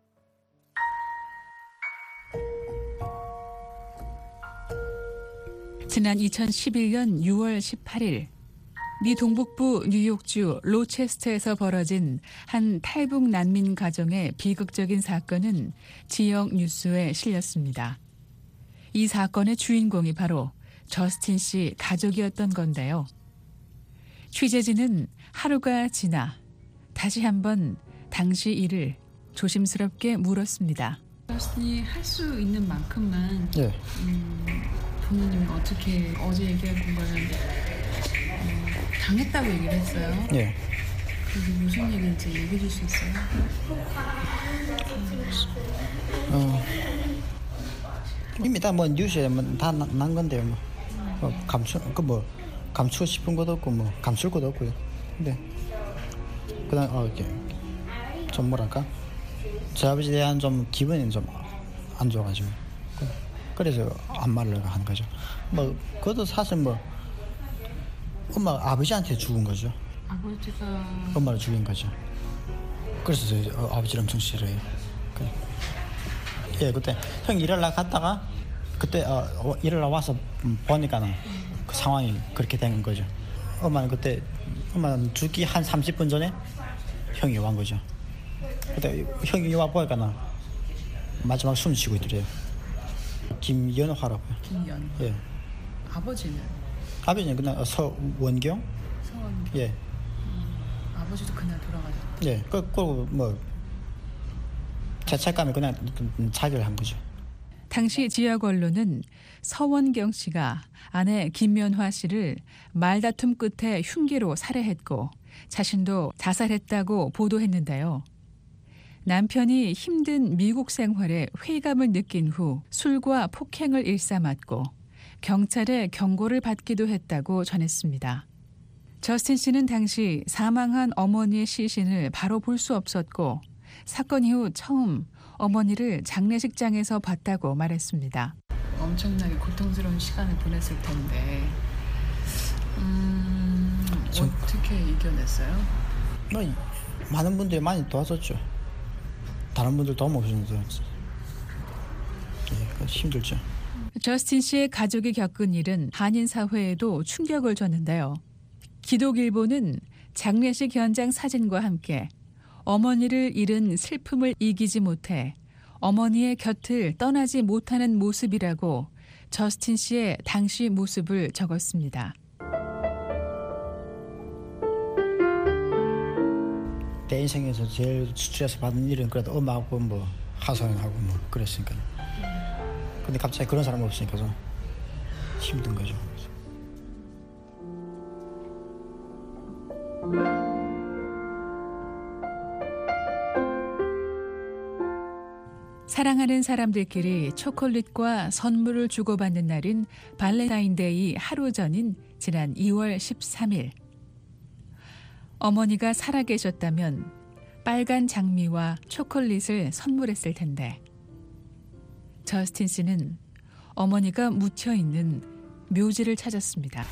지난 이천십일 년 유월 십팔일 미 동북부 뉴욕주 로체스터에서 벌어진 한 탈북 난민 가정의 비극적인 사건은 지역 뉴스에 실렸습니다. 이 사건의 주인공이 바로 저스틴 씨 가족이었던 건데요. 취재진은 하루가 지나 다시 한번 당시 일을 조심스럽게 물었습니다. 저스틴이 할 수 있는 만큼만 네. 음, 부모님이 어떻게 어제 얘기해 본 거는 어, 당했다고 얘기를 했어요. 예. 그게 무슨 얘기인지 얘기해 줄 수 있어요? 어, 이미 다 뭐 뉴스에 다난 건데요. 뭐, 뭐 감추 그뭐 감추고 싶은 것도 없고 뭐 감출 것도 없고요. 근데 그다음 어 이렇게 좀 뭐랄까 제 아버지에 대한 좀 기분이 좀 안 좋아가지고 그래서 안 말을 하는 거죠. 뭐 그것도 사실 뭐 엄마 아버지한테 죽은 거죠. 아버지가 엄마를 죽인 거죠. 그래서 저 어, 아버지를 엄청 싫어해요. 그래. 예, 그때 형 일하러 갔다가 그때 어, 어, 일하러 와서 보니까는 그 상황이 그렇게 된 거죠. 엄마는 그때 엄마는 죽기 한 삼십 분 전에 형이 온 거죠. 그때 형이 와 보니까는 마지막 숨 쉬고 있더래요. 김연화라고요. 김연. 예. 아버지는? 아버지는 그냥 서원경. 서원경. 예. 음, 아버지도 그날 돌아가셨다. 예. 그, 그리고 뭐 죄책감이 그냥 자결을 한 거죠. 당시 지역 언론은 서원경 씨가 아내 김연화 씨를 말다툼 끝에 흉기로 살해했고 자신도 자살했다고 보도했는데요. 남편이 힘든 미국 생활에 회의감을 느낀 후 술과 폭행을 일삼았고 경찰의 경고를 받기도 했다고 전했습니다. 저스틴 씨는 당시 사망한 어머니의 시신을 바로 볼 수 없었고 사건 이후 처음 어머니를 장례식장에서 봤다고 말했습니다. 엄청나게 고통스러운 시간을 보냈을 텐데 음, 전- 어떻게 이겨냈어요? 뭐 많은 분들이 많이 도와줬죠. 다른 분들 도움 없었는데 예, 힘들죠. 저스틴 씨의 가족이 겪은 일은 한인 사회에도 충격을 줬는데요. 기독일보는 장례식 현장 사진과 함께 어머니를 잃은 슬픔을 이기지 못해 어머니의 곁을 떠나지 못하는 모습이라고 저스틴 씨의 당시 모습을 적었습니다. 내 인생에서 제일 스트레스 받은 일은 그래도 엄마하고 뭐 하소연하고 뭐 그랬으니까요. 근데 갑자기 그런 사람이 없으니까 좀 힘든 거죠. 사랑하는 사람들끼리 초콜릿과 선물을 주고받는 날인 발렌타인데이 하루 전인 지난 이월 십삼일. 어머니가 살아계셨다면 빨간 장미와 초콜릿을 선물했을 텐데 저스틴 씨는 어머니가 묻혀있는 묘지를 찾았습니다.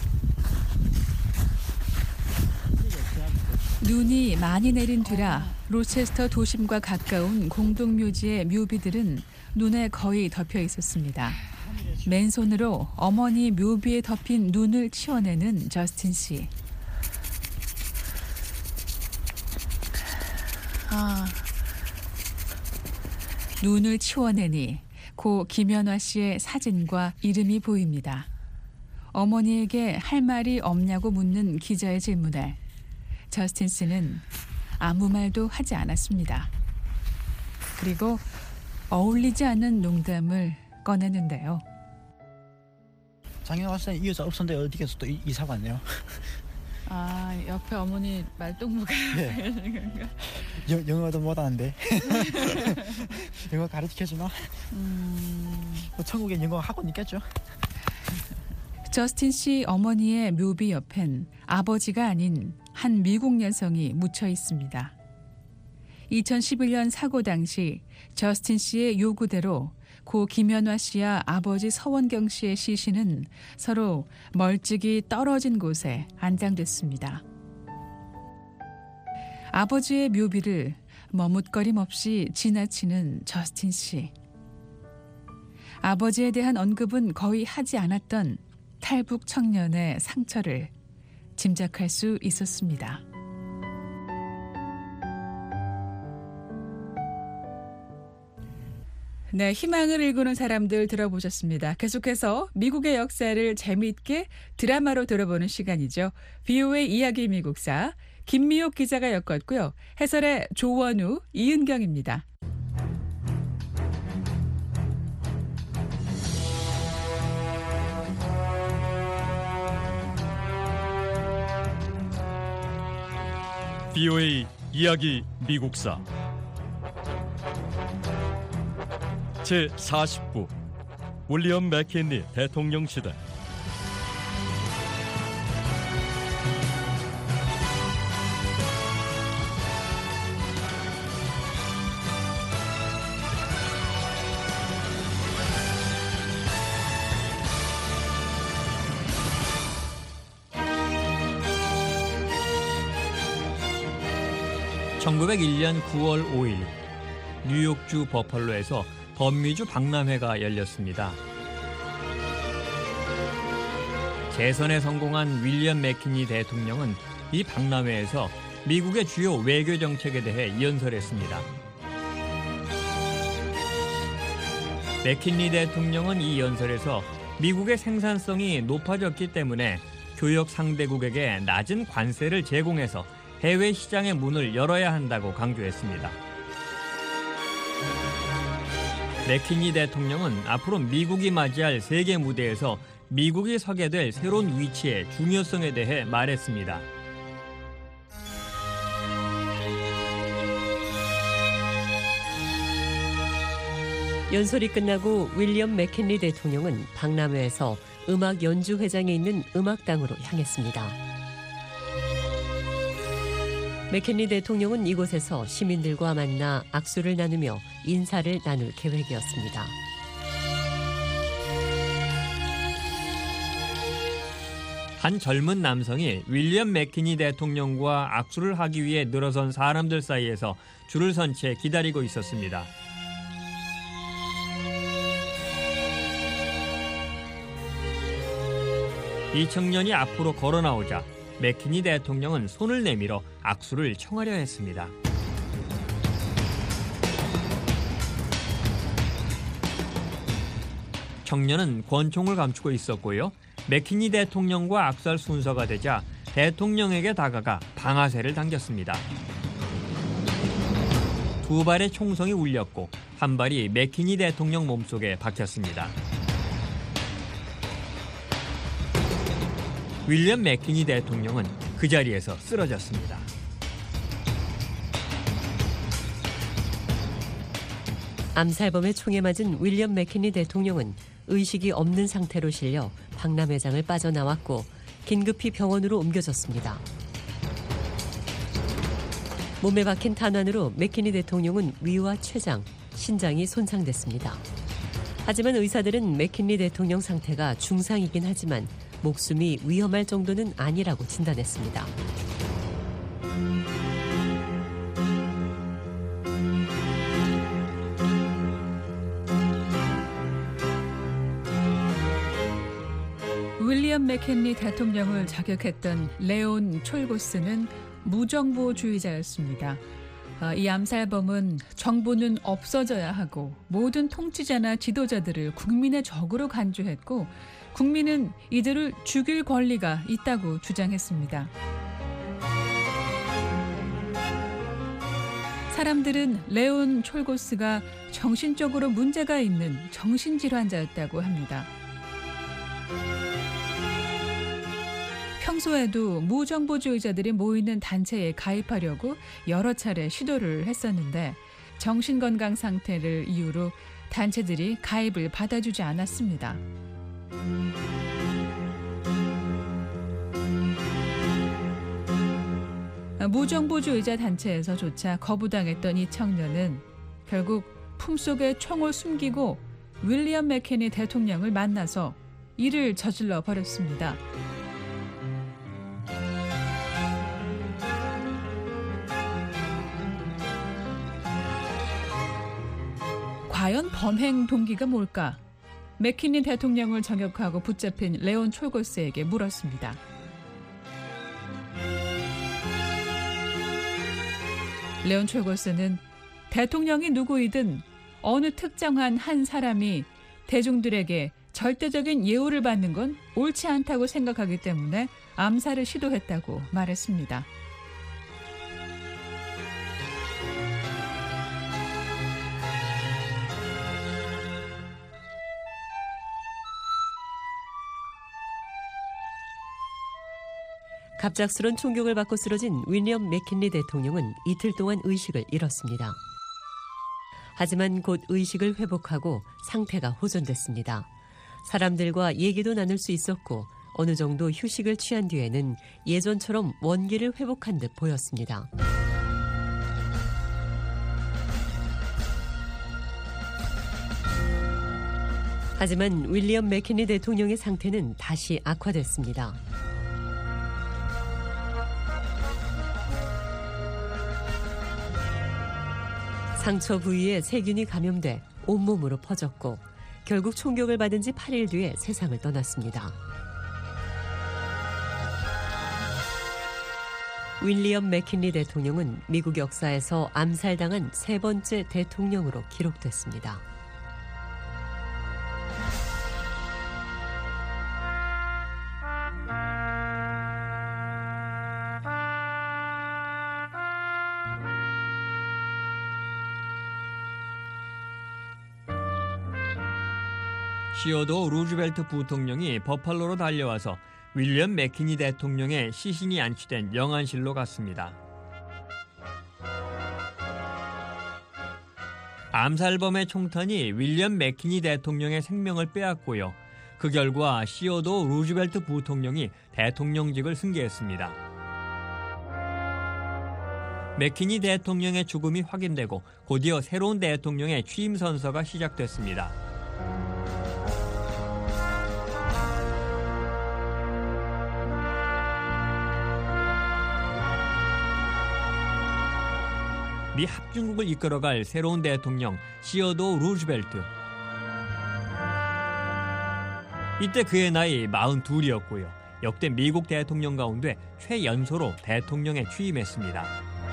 눈이 많이 내린 뒤라 로체스터 도심과 가까운 공동묘지의 묘비들은 눈에 거의 덮여 있었습니다. 맨손으로 어머니 묘비에 덮인 눈을 치워내는 저스틴 씨. 아. 눈을 치워내니 고 김연화 씨의 사진과 이름이 보입니다. 어머니에게 할 말이 없냐고 묻는 기자의 질문에 저스틴 씨는 아무 말도 하지 않았습니다. 그리고 어울리지 않는 농담을 꺼내는데요. 작년에 왔을 때 이 여자 없었는데 어디 가서 또 이사 갔네요. 아, 옆에 어머니 말동무가 네. 되는 건가? 여, 영어도 못하는데 영어 가르쳐주나? 음... 뭐 천국에 영어 학원 있겠죠? 저스틴 씨 어머니의 묘비 옆엔 아버지가 아닌 한 미국 여성이 묻혀 있습니다. 이천십일 년 사고 당시 저스틴 씨의 요구대로 고 김연화 씨와 아버지 서원경 씨의 시신은 서로 멀찍이 떨어진 곳에 안장됐습니다. 아버지의 묘비를 머뭇거림 없이 지나치는 저스틴 씨. 아버지에 대한 언급은 거의 하지 않았던 탈북 청년의 상처를 짐작할 수 있었습니다. 네, 희망을 일구는 사람들 들어보셨습니다. 계속해서 미국의 역사를 재미있게 드라마로 들어보는 시간이죠. 브이오에이 이야기 미국사 김미옥 기자가 엮었고요. 해설의 조원우, 이은경입니다. 브이오에이 이야기 미국사 제사십 부 윌리엄 맥킨리 대통령 시대. 천구백일 년 구월 오일 뉴욕주 버펄로에서 범미주 박람회가 열렸습니다. 재선에 성공한 윌리엄 맥키니 대통령은 이 박람회에서 미국의 주요 외교 정책에 대해 연설했습니다. 맥키니 대통령은 이 연설에서 미국의 생산성이 높아졌기 때문에 교역 상대국에게 낮은 관세를 제공해서 해외 시장의 문을 열어야 한다고 강조했습니다. 맥키니 대통령은 앞으로 미국이 맞이할 세계 무대에서 미국이 서게 될 새로운 위치의 중요성에 대해 말했습니다. 연설이 끝나고 윌리엄 맥킨리 대통령은 박람회에서 음악 연주 회장에 있는 음악당으로 향했습니다. 맥킨리 대통령은 이곳에서 시민들과 만나 악수를 나누며 인사를 나눌 계획이었습니다. 한 젊은 남성이 윌리엄 맥키니 대통령과 악수를 하기 위해 늘어선 사람들 사이에서 줄을 선 채 기다리고 있었습니다. 이 청년이 앞으로 걸어 나오자 맥키니 대통령은 손을 내밀어 악수를 청하려 했습니다. 청년은 권총을 감추고 있었고요. 맥키니 대통령과 악수할 순서가 되자 대통령에게 다가가 방아쇠를 당겼습니다. 두 발의 총성이 울렸고 한 발이 맥키니 대통령 몸속에 박혔습니다. 윌리엄 맥키니 대통령은 그 자리에서 쓰러졌습니다. 암살범의 총에 맞은 윌리엄 맥키니 대통령은 의식이 없는 상태로 실려 박람회장을 빠져나왔고 긴급히 병원으로 옮겨졌습니다. 몸에 박힌 탄환으로 맥키니 대통령은 위와 췌장, 신장이 손상됐습니다. 하지만 의사들은 맥키니 대통령 상태가 중상이긴 하지만 목숨이 위험할 정도는 아니라고 진단했습니다. 윌리엄 맥킨리 대통령을 저격했던 레온 촐고스는 무정부주의자였습니다. 이 암살범은 정부는 없어져야 하고 모든 통치자나 지도자들을 국민의 적으로 간주했고 국민은 이들을 죽일 권리가 있다고 주장했습니다. 사람들은 레온 촐고스가 정신적으로 문제가 있는 정신질환자였다고 합니다. 평소에도 무정부주의자들이 모이는 단체에 가입하려고 여러 차례 시도를 했었는데 정신건강 상태를 이유로 단체들이 가입을 받아주지 않았습니다. 무정부주의자 단체에서조차 거부당했던 이 청년은 결국 품속에 총을 숨기고 윌리엄 맥케니 대통령을 만나서 일을 저질러 버렸습니다. 과연 범행 동기가 뭘까? 맥키니 대통령을 저격하고 붙잡힌 레온 촐고스에게 물었습니다. 레온 촐고스는 대통령이 누구이든 어느 특정한 한 사람이 대중들에게 절대적인 예우를 받는 건 옳지 않다고 생각하기 때문에 암살을 시도했다고 말했습니다. 갑작스런 총격을 받고 쓰러진 윌리엄 맥킨리 대통령은 이틀 동안 의식을 잃었습니다. 하지만 곧 의식을 회복하고 상태가 호전됐습니다. 사람들과 얘기도 나눌 수 있었고 어느 정도 휴식을 취한 뒤에는 예전처럼 원기를 회복한 듯 보였습니다. 하지만 윌리엄 맥킨리 대통령의 상태는 다시 악화됐습니다. 상처 부위에 세균이 감염돼 온몸으로 퍼졌고 결국 총격을 받은 지 팔 일 뒤에 세상을 떠났습니다. 윌리엄 맥킨리 대통령은 미국 역사에서 암살당한 세 번째 대통령으로 기록됐습니다. 시어도 루즈벨트 부통령이 버팔로로 달려와서 윌리엄 맥키니 대통령의 시신이 안치된 영안실로 갔습니다. 암살범의 총탄이 윌리엄 맥키니 대통령의 생명을 빼앗고요. 그 결과 시어도 루즈벨트 부통령이 대통령직을 승계했습니다. 맥키니 대통령의 죽음이 확인되고 곧이어 새로운 대통령의 취임 선서가 시작됐습니다. 미 합중국을 이끌어갈 새로운 대통령 시어도 루즈벨트. 이때 그의 나이 마흔둘이었고요. 역대 미국 대통령 가운데 최연소로 대통령에 취임했습니다.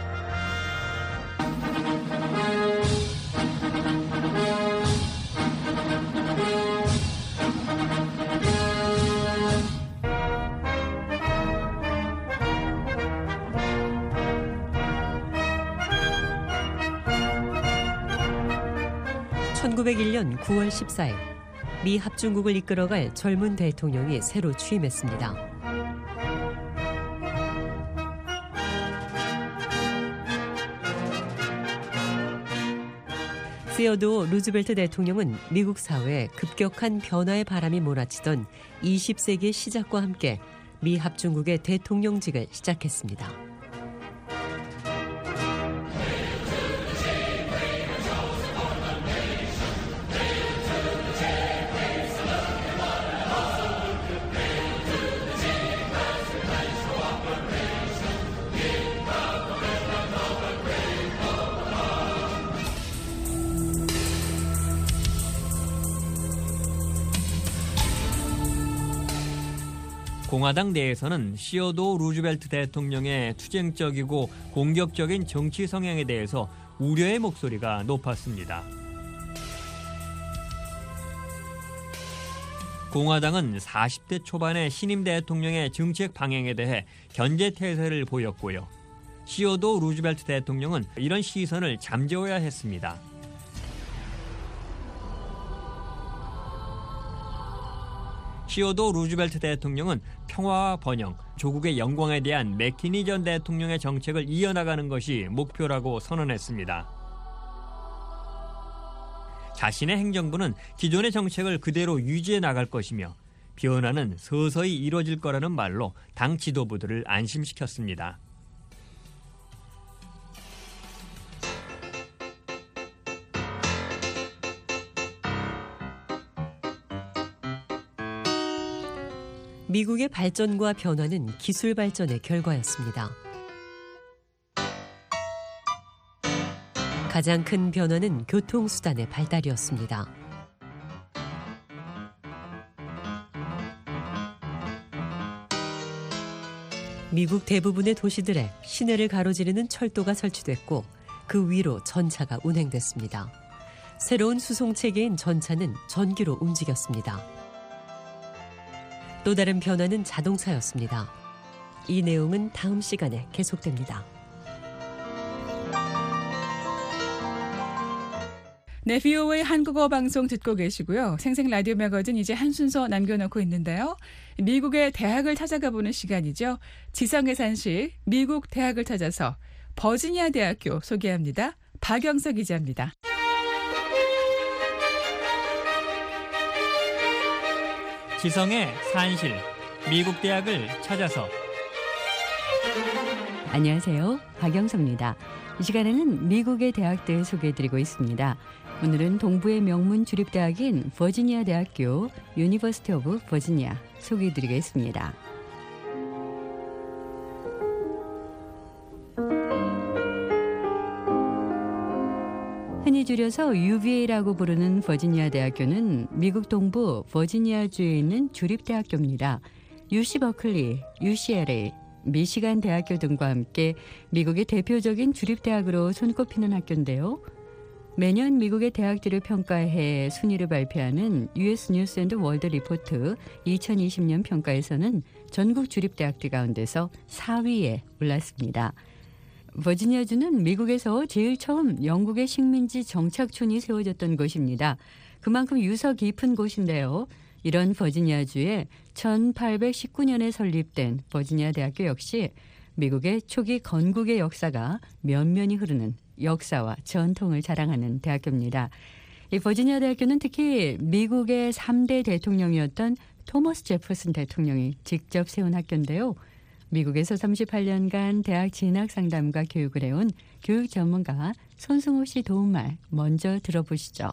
천구백일 년 구월 십사일 미 합중국을 이끌어갈 젊은 대통령이 새로 취임했습니다. 시어도 루즈벨트 대통령은 미국 사회에 급격한 변화의 바람이 몰아치던 이십 세기의 시작과 함께 미 합중국의 대통령직을 시작했습니다. 공화당 내에서는 시어도 루즈벨트 대통령의 투쟁적이고 공격적인 정치 성향에 대해서 우려의 목소리가 높았습니다. 공화당은 사십 대 초반의 신임 대통령의 정책 방향에 대해 견제 태세를 보였고요. 시어도 루즈벨트 대통령은 이런 시선을 잠재워야 했습니다. 시어도 루즈벨트 대통령은 평화와 번영, 조국의 영광에 대한 맥키니 전 대통령의 정책을 이어나가는 것이 목표라고 선언했습니다. 자신의 행정부는 기존의 정책을 그대로 유지해 나갈 것이며 변화는 서서히 이뤄질 거라는 말로 당 지도부들을 안심시켰습니다. 미국의 발전과 변화는 기술 발전의 결과였습니다. 가장 큰 변화는 교통수단의 발달이었습니다. 미국 대부분의 도시들에 시내를 가로지르는 철도가 설치됐고 그 위로 전차가 운행됐습니다. 새로운 수송체계인 전차는 전기로 움직였습니다. 또 다른 변화는 자동차였습니다. 이 내용은 다음 시간에 계속됩니다. 네, 브이오에이 한국어 방송 듣고 계시고요. 생생 라디오 매거진 이제 한 순서 남겨놓고 있는데요. 미국의 대학을 찾아가 보는 시간이죠. 지성의 산실 미국 대학을 찾아서 버지니아 대학교 소개합니다. 박영석 기자입니다. 지성의 산실 미국 대학을 찾아서. 안녕하세요. 박영석입니다. 이 시간에는 미국의 대학들 소개해드리고 있습니다. 오늘은 동부의 명문 주립대학인 버지니아 대학교 유니버시티 오브 버지니아 소개해드리겠습니다. 흔히 줄여서 유비에이라고 부르는 버지니아 대학교는 미국 동부 버지니아주에 있는 주립대학교입니다. 유씨 버클리, 유씨엘에이, 미시간 대학교 등과 함께 미국의 대표적인 주립대학으로 손꼽히는 학교인데요. 매년 미국의 대학들을 평가해 순위를 발표하는 유에스 뉴스 앤드 월드 리포트 이천이십 년 평가에서는 전국 주립대학들 가운데서 사 위에 올랐습니다. 버지니아주는 미국에서 제일 처음 영국의 식민지 정착촌이 세워졌던 곳입니다. 그만큼 유서 깊은 곳인데요. 이런 버지니아주에 천팔백십구 년에 설립된 버지니아 대학교 역시 미국의 초기 건국의 역사가 면면이 흐르는 역사와 전통을 자랑하는 대학교입니다. 이 버지니아 대학교는 특히 미국의 삼 대 대통령이었던 토머스 제퍼슨 대통령이 직접 세운 학교인데요. 미국에서 삼십팔 년간 대학 진학 상담과 교육을 해온 교육 전문가 손승호 씨 도움말 먼저 들어보시죠.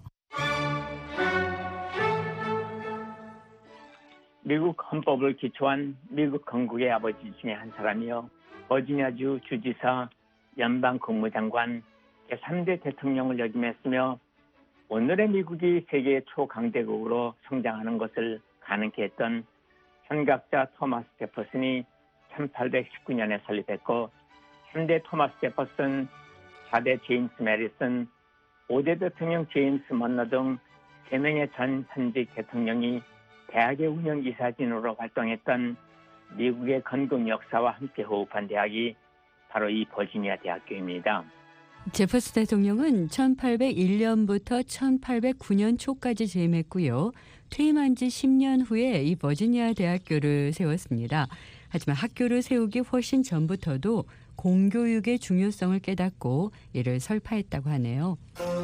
미국 헌법을 기초한 미국 건국의 아버지 중에 한 사람이요. 버지니아주 주지사, 연방 국무장관, 제삼 대 대통령을 역임했으며 오늘의 미국이 세계 초강대국으로 성장하는 것을 가능케 했던 현각자 토마스 제퍼슨이 천팔백십구 년에 설립했고 삼 대 토마스 제퍼슨, 사 대 제임스 메리슨, 오 대 대통령 제임스 먼러 등 세 명의 전 현직 대통령이 대학의 운영 이사진으로 활동했던 미국의 건국 역사와 함께 호흡한 대학이 바로 이 버지니아 대학교입니다. 제퍼슨 대통령은 천팔백일 년부터 천팔백구 년 초까지 재임했고요. 퇴임한 지 십 년 후에 이 버지니아 대학교를 세웠습니다. 하지만 학교를 세우기 훨씬 전부터도 공교육의 중요성을 깨닫고 이를 설파했다고 하네요.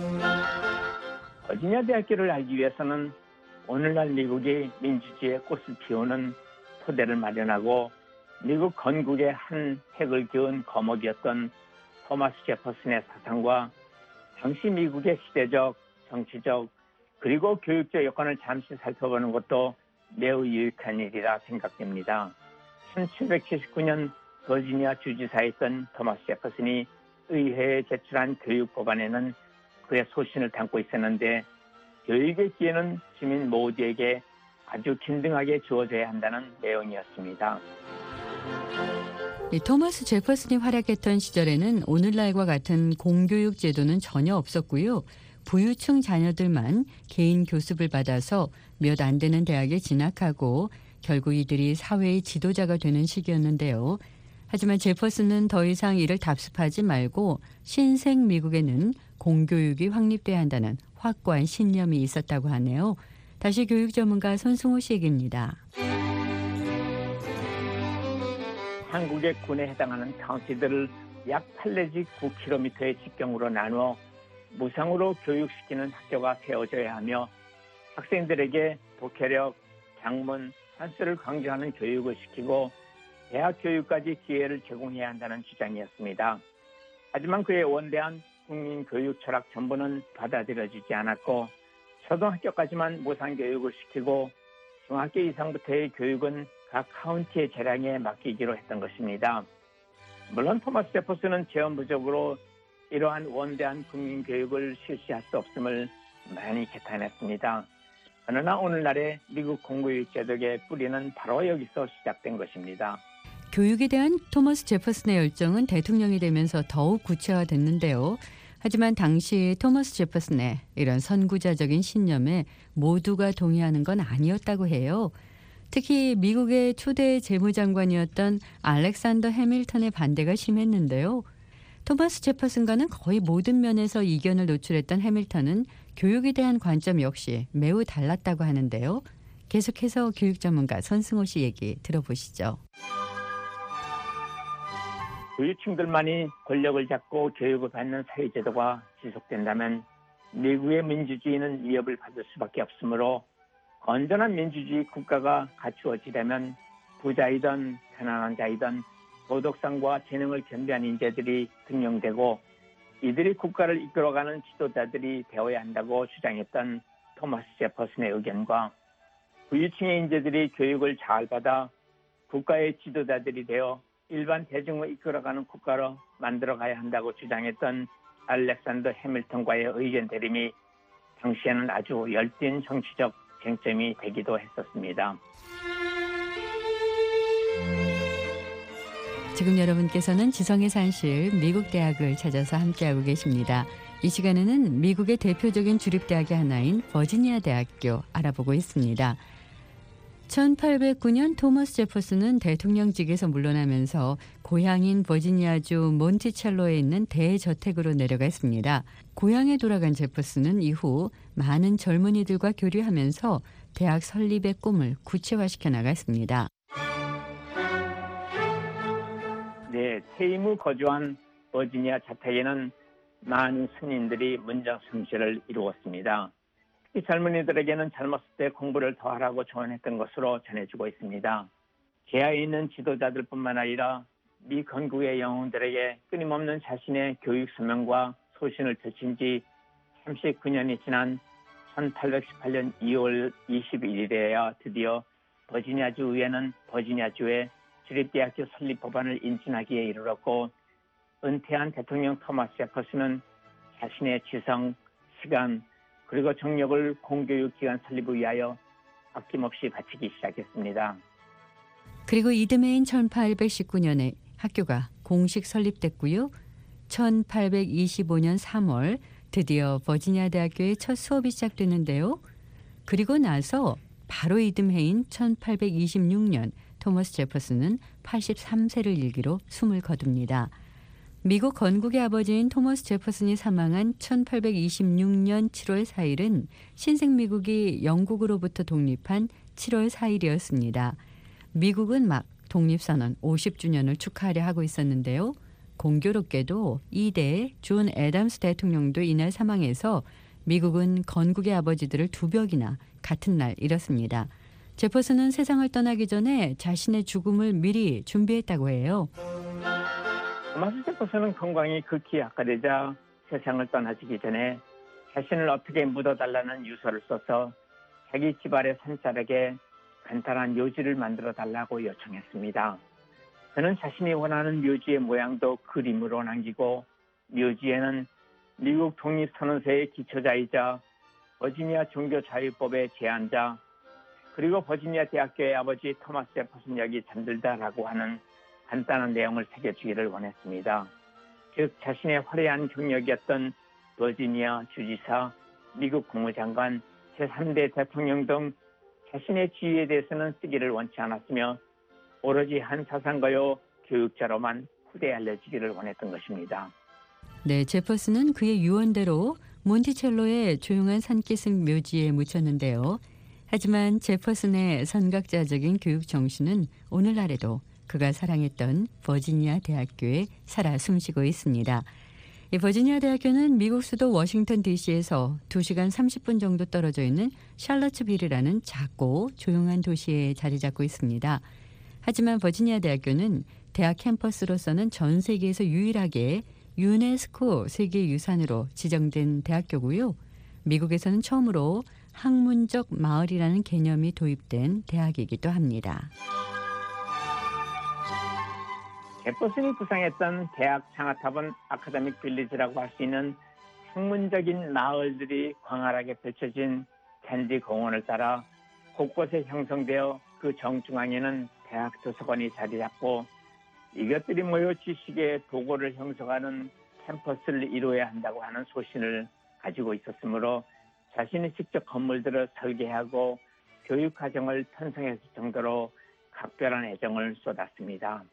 버지니아 대학교를 알기 위해서는 오늘날 미국이 민주주의의 꽃을 피우는 토대를 마련하고 미국 건국의 한 획을 그은 거목이었던 토마스 제퍼슨의 사상과 당시 미국의 시대적, 정치적, 그리고 교육적 여건을 잠시 살펴보는 것도 매우 유익한 일이라 생각됩니다. 천칠백칠십구 년 버지니아 주지사였던 토마스 제퍼슨이 의회에 제출한 교육 법안에는 그의 소신을 담고 있었는데 교육의 기회는 시민 모두에게 아주 균등하게 주어져야 한다는 내용이었습니다. 이 토마스 제퍼슨이 활약했던 시절에는 오늘날과 같은 공교육 제도는 전혀 없었고요. 부유층 자녀들만 개인 교습을 받아서 몇 안 되는 대학에 진학하고 결국 이들이 사회의 지도자가 되는 시기였는데요. 하지만 제퍼슨은 더 이상 이를 답습하지 말고 신생 미국에는 공교육이 확립돼야 한다는 확고한 신념이 있었다고 하네요. 다시 교육 전문가 손승호 씨 얘기입니다. 한국의 군에 해당하는 카운티들을 약 팔 내지 구 킬로미터의 직경으로 나누어 무상으로 교육시키는 학교가 세워져야 하며 학생들에게 독해력, 작문, 산수를 강조하는 교육을 시키고 대학 교육까지 기회를 제공해야 한다는 주장이었습니다. 하지만 그의 원대한 국민교육 철학 전부는 받아들여지지 않았고 초등학교까지만 무상교육을 시키고 중학교 이상부터의 교육은 각 카운티의 재량에 맡기기로 했던 것입니다. 물론 토마스 제퍼슨은 재원 부족으로 이러한 원대한 국민교육을 실시할 수 없음을 많이 개탄했습니다. 그러나 오늘날의 미국 공교육 제도의 뿌리는 바로 여기서 시작된 것입니다. 교육에 대한 토머스 제퍼슨의 열정은 대통령이 되면서 더욱 구체화됐는데요. 하지만 당시 토머스 제퍼슨의 이런 선구자적인 신념에 모두가 동의하는 건 아니었다고 해요. 특히 미국의 초대 재무장관이었던 알렉산더 해밀턴의 반대가 심했는데요. 토머스 제퍼슨과는 거의 모든 면에서 이견을 노출했던 해밀턴은 교육에 대한 관점 역시 매우 달랐다고 하는데요. 계속해서 교육 전문가 손승호 씨 얘기 들어보시죠. 부유층들만이 권력을 잡고 교육을 받는 사회제도가 지속된다면 미국의 민주주의는 위협을 받을 수밖에 없으므로 건전한 민주주의 국가가 갖추어지려면 부자이든 가난한 자이든 도덕성과 재능을 겸비한 인재들이 등용되고 이들이 국가를 이끌어가는 지도자들이 되어야 한다고 주장했던 토마스 제퍼슨의 의견과 부유층의 인재들이 교육을 잘 받아 국가의 지도자들이 되어 일반 대중을 이끌어가는 국가로 만들어가야 한다고 주장했던 알렉산더 해밀턴과의 의견 대립이 당시에는 아주 열띤 정치적 쟁점이 되기도 했었습니다. 지금 여러분께서는 지성의 산실 미국 대학을 찾아서 함께하고 계십니다. 이 시간에는 미국의 대표적인 주립대학의 하나인 버지니아 대학교 알아보고 있습니다. 천팔백구 년 토머스 제퍼슨은 대통령직에서 물러나면서 고향인 버지니아주 몬티첼로에 있는 대저택으로 내려갔습니다. 고향에 돌아간 제퍼슨은 이후 많은 젊은이들과 교류하면서 대학 설립의 꿈을 구체화시켜 나갔습니다. 네, 퇴임 후 거주한 버지니아 자택에는 많은 스님들이 문정성시를 이루었습니다. 이 젊은이들에게는 젊었을 때 공부를 더 하라고 조언했던 것으로 전해지고 있습니다. 계하에 있는 지도자들뿐만 아니라 미 건국의 영웅들에게 끊임없는 자신의 교육 소명과 소신을 들친 지 삼십구 년이 지난 천팔백십팔 년 이월 이십일일에야 드디어 버지니아주 의회는 버지니아주의 주립대학교 설립 법안을 인준하기에 이르렀고 은퇴한 대통령 토마스 제퍼슨은 자신의 지성, 시간, 그리고 정력을 공교육기관 설립을 위하여 아낌없이 바치기 시작했습니다. 그리고 이듬해인 천팔백십구 년에 학교가 공식 설립됐고요. 천팔백이십오 년 삼월 드디어 버지니아 대학교의 첫 수업이 시작되는데요. 그리고 나서 바로 이듬해인 천팔백이십육 년 토머스 제퍼슨은 팔십삼 세를 일기로 숨을 거둡니다. 미국 건국의 아버지인 토머스 제퍼슨이 사망한 천팔백이십육 년 칠월 사일은 신생미국이 영국으로부터 독립한 칠월 사일이었습니다. 미국은 막 독립선언 오십 주년을 축하하려 하고 있었는데요. 공교롭게도 이대 존 애담스 대통령도 이날 사망해서 미국은 건국의 아버지들을 두 벽이나 같은 날 잃었습니다. 제퍼슨은 세상을 떠나기 전에 자신의 죽음을 미리 준비했다고 해요. 토마스 제퍼슨은 건강이 극히 악화되자 세상을 떠나시기 전에 자신을 어떻게 묻어달라는 유서를 써서 자기 집안의 산자락에 간단한 묘지를 만들어 달라고 요청했습니다. 그는 자신이 원하는 묘지의 모양도 그림으로 남기고 묘지에는 미국 독립선언서의 기초자이자 버지니아 종교자유법의 제안자 그리고 버지니아 대학교의 아버지 토마스 제퍼슨 역이 잠들다라고 하는 간단한 내용을 새겨주기를 원했습니다. 즉 자신의 화려한 경력이었던 버지니아 주지사, 미국 국무장관, 제삼 대 대통령 등 자신의 지위에 대해서는 쓰기를 원치 않았으며 오로지 한 사상가요 교육자로만 후대에 알려지기를 원했던 것입니다. 네, 제퍼슨은 그의 유언대로 몬티첼로의 조용한 산기슭 묘지에 묻혔는데요. 하지만 제퍼슨의 선각자적인 교육 정신은 오늘날에도 그가 사랑했던 버지니아 대학교에 살아 숨쉬고 있습니다. 이 버지니아 대학교는 미국 수도 워싱턴 디씨에서 두 시간 삼십 분 정도 떨어져 있는 샬럿츠빌이라는 작고 조용한 도시에 자리 잡고 있습니다. 하지만 버지니아 대학교는 대학 캠퍼스로서는 전 세계에서 유일하게 유네스코 세계유산으로 지정된 대학교고요. 미국에서는 처음으로 학문적 마을이라는 개념이 도입된 대학이기도 합니다. 제퍼슨이 구상했던 대학 창하탑은 아카데믹 빌리지라고 할 수 있는 학문적인 마을들이 광활하게 펼쳐진 잔디 공원을 따라 곳곳에 형성되어 그 정중앙에는 대학 도서관이 자리 잡고 이것들이 모여 지식의 도구를 형성하는 캠퍼스를 이루어야 한다고 하는 소신을 가지고 있었으므로 자신이 직접 건물들을 설계하고 교육과정을 편성했을 정도로 각별한 애정을 쏟았습니다.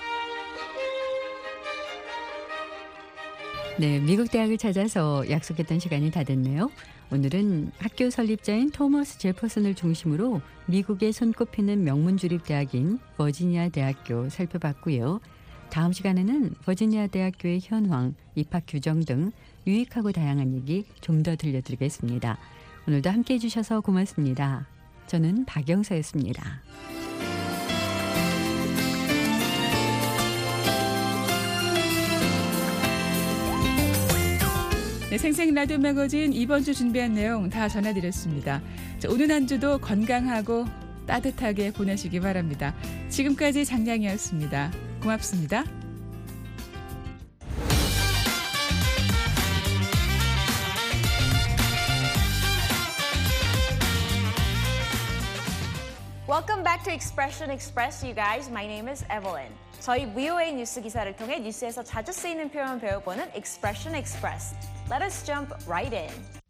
네, 미국 대학을 찾아서 약속했던 시간이 다 됐네요. 오늘은 학교 설립자인 토머스 제퍼슨을 중심으로 미국의 손꼽히는 명문 주립 대학인 버지니아 대학교 살펴봤고요. 다음 시간에는 버지니아 대학교의 현황, 입학 규정 등 유익하고 다양한 얘기 좀 더 들려드리겠습니다. 오늘도 함께해 주셔서 고맙습니다. 저는 박영서였습니다. 네, 생생 라디오 매거진 이번 주 준비한 내용 다 전해드렸습니다. 자, 오늘 한 주도 건강하고 따뜻하게 보내시기 바랍니다. 지금까지 장량이었습니다. 고맙습니다. Welcome back to Expression Express, you guys. My name is Evelyn. 저희 브이오에이 뉴스 기사를 통해 뉴스에서 자주 쓰이는 표현 배워보는 Expression Express. Let us jump right in.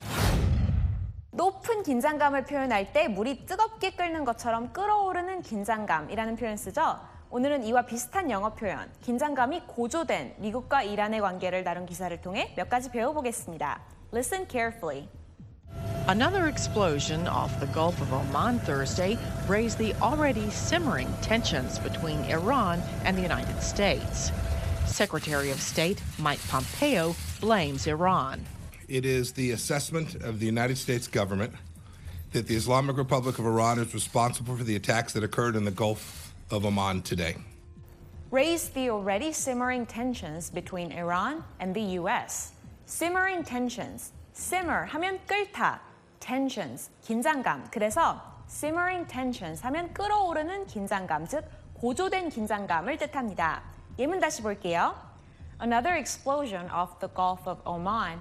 높은 긴장감을 표현할 때 물이 뜨겁게 끓는 것처럼 끓어오르는 긴장감이라는 표현 쓰죠. 오늘은 이와 비슷한 영어 표현, 긴장감이 고조된 미국과 이란의 관계를 다룬 기사를 통해 몇 가지 배워보겠습니다. Listen carefully. Another explosion off the Gulf of Oman Thursday raised the already simmering tensions between Iran and the United States. Secretary of State Mike Pompeo blames Iran. It is the assessment of the United States government that the Islamic Republic of Iran is responsible for the attacks that occurred in the Gulf of Oman today. Raised the already simmering tensions between Iran and the U S. Simmering tensions, simmer 하면 끓다, tensions, 긴장감. 그래서 simmering tensions 하면 끓어오르는 긴장감, 즉 고조된 긴장감을 뜻합니다. 예문 다시 볼게요. Another explosion off the Gulf of Oman.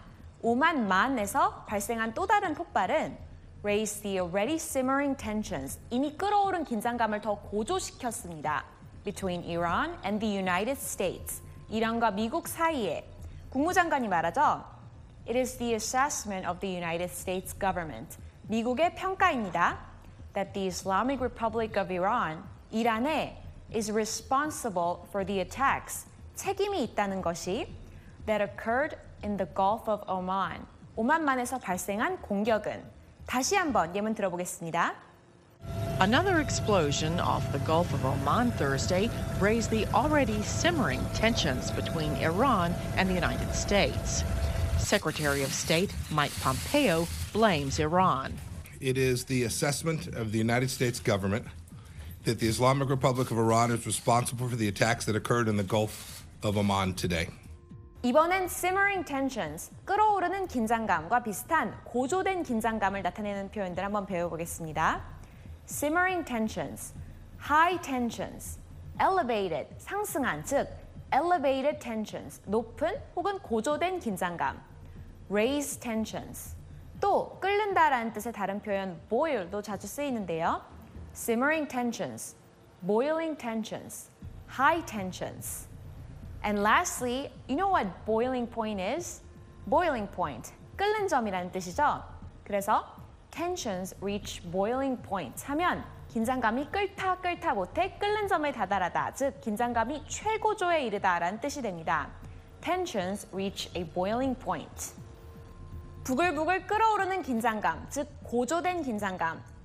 오만만에서 발생한 또 다른 폭발은 raised the already simmering tensions. 이미 끓어오른 긴장감을 더 고조시켰습니다. Between Iran and the United States. 이란과 미국 사이에. 국무장관이 말하죠. It is the assessment of the United States government. 미국의 평가입니다. That the Islamic Republic of Iran, 이란에 is responsible for the attacks. 책임이 있다는 것이 that occurred in the Gulf of Oman. 오만만에서 발생한 공격은 다시 한번 예문 들어보겠습니다. Another explosion off the Gulf of Oman Thursday raised the already simmering tensions between Iran and the United States. Secretary of State Mike Pompeo blames Iran. It is the assessment of the United States government that the Islamic Republic of Iran is responsible for the attacks that occurred in the Gulf of Oman today. 이번엔 simmering tensions, 끓어오르는 긴장감과 비슷한 고조된 긴장감을 나타내는 표현들 한번 배워보겠습니다. Simmering tensions, high tensions, elevated, 상승한, 즉 elevated tensions, 높은 혹은 고조된 긴장감. Raise tensions, 또 끓는다라는 뜻의 다른 표현 boil도 자주 쓰이는데요. Simmering tensions, boiling tensions, high tensions. And lastly, you know what boiling point is? Boiling point, 끓는 점이라는 뜻이죠. 그래서 tensions reach boiling point 하면 긴장감이 끓다 끓다 못해 끓는 점에 다다르다, 즉 긴장감이 최고조에 이르다라는 뜻이 됩니다. Tensions reach a boiling point. 부글부글 끓어오르는 긴장감, 즉 고조된 긴장감.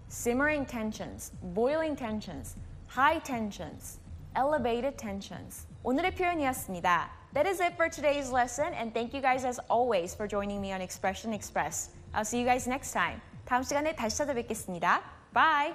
simmering tensions, boiling tensions, high tensions, elevated tensions. 오늘의 표현이었습니다. That is it for today's lesson, and thank you guys as always for joining me on Expression Express. I'll see you guys next time. 다음 시간에 다시 찾아뵙겠습니다. Bye!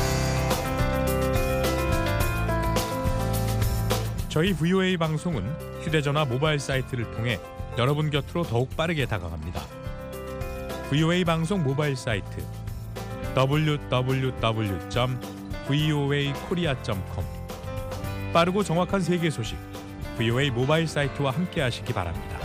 저희 브이오에이 방송은 휴대전화 모바일 사이트를 통해 여러분 곁으로 더욱 빠르게 다가갑니다. 브이오에이 방송 모바일 사이트 더블유 더블유 더블유 점 브이오에이 코리아 점 컴 빠르고 정확한 세계 소식 브이오에이 모바일 사이트와 함께 하시기 바랍니다.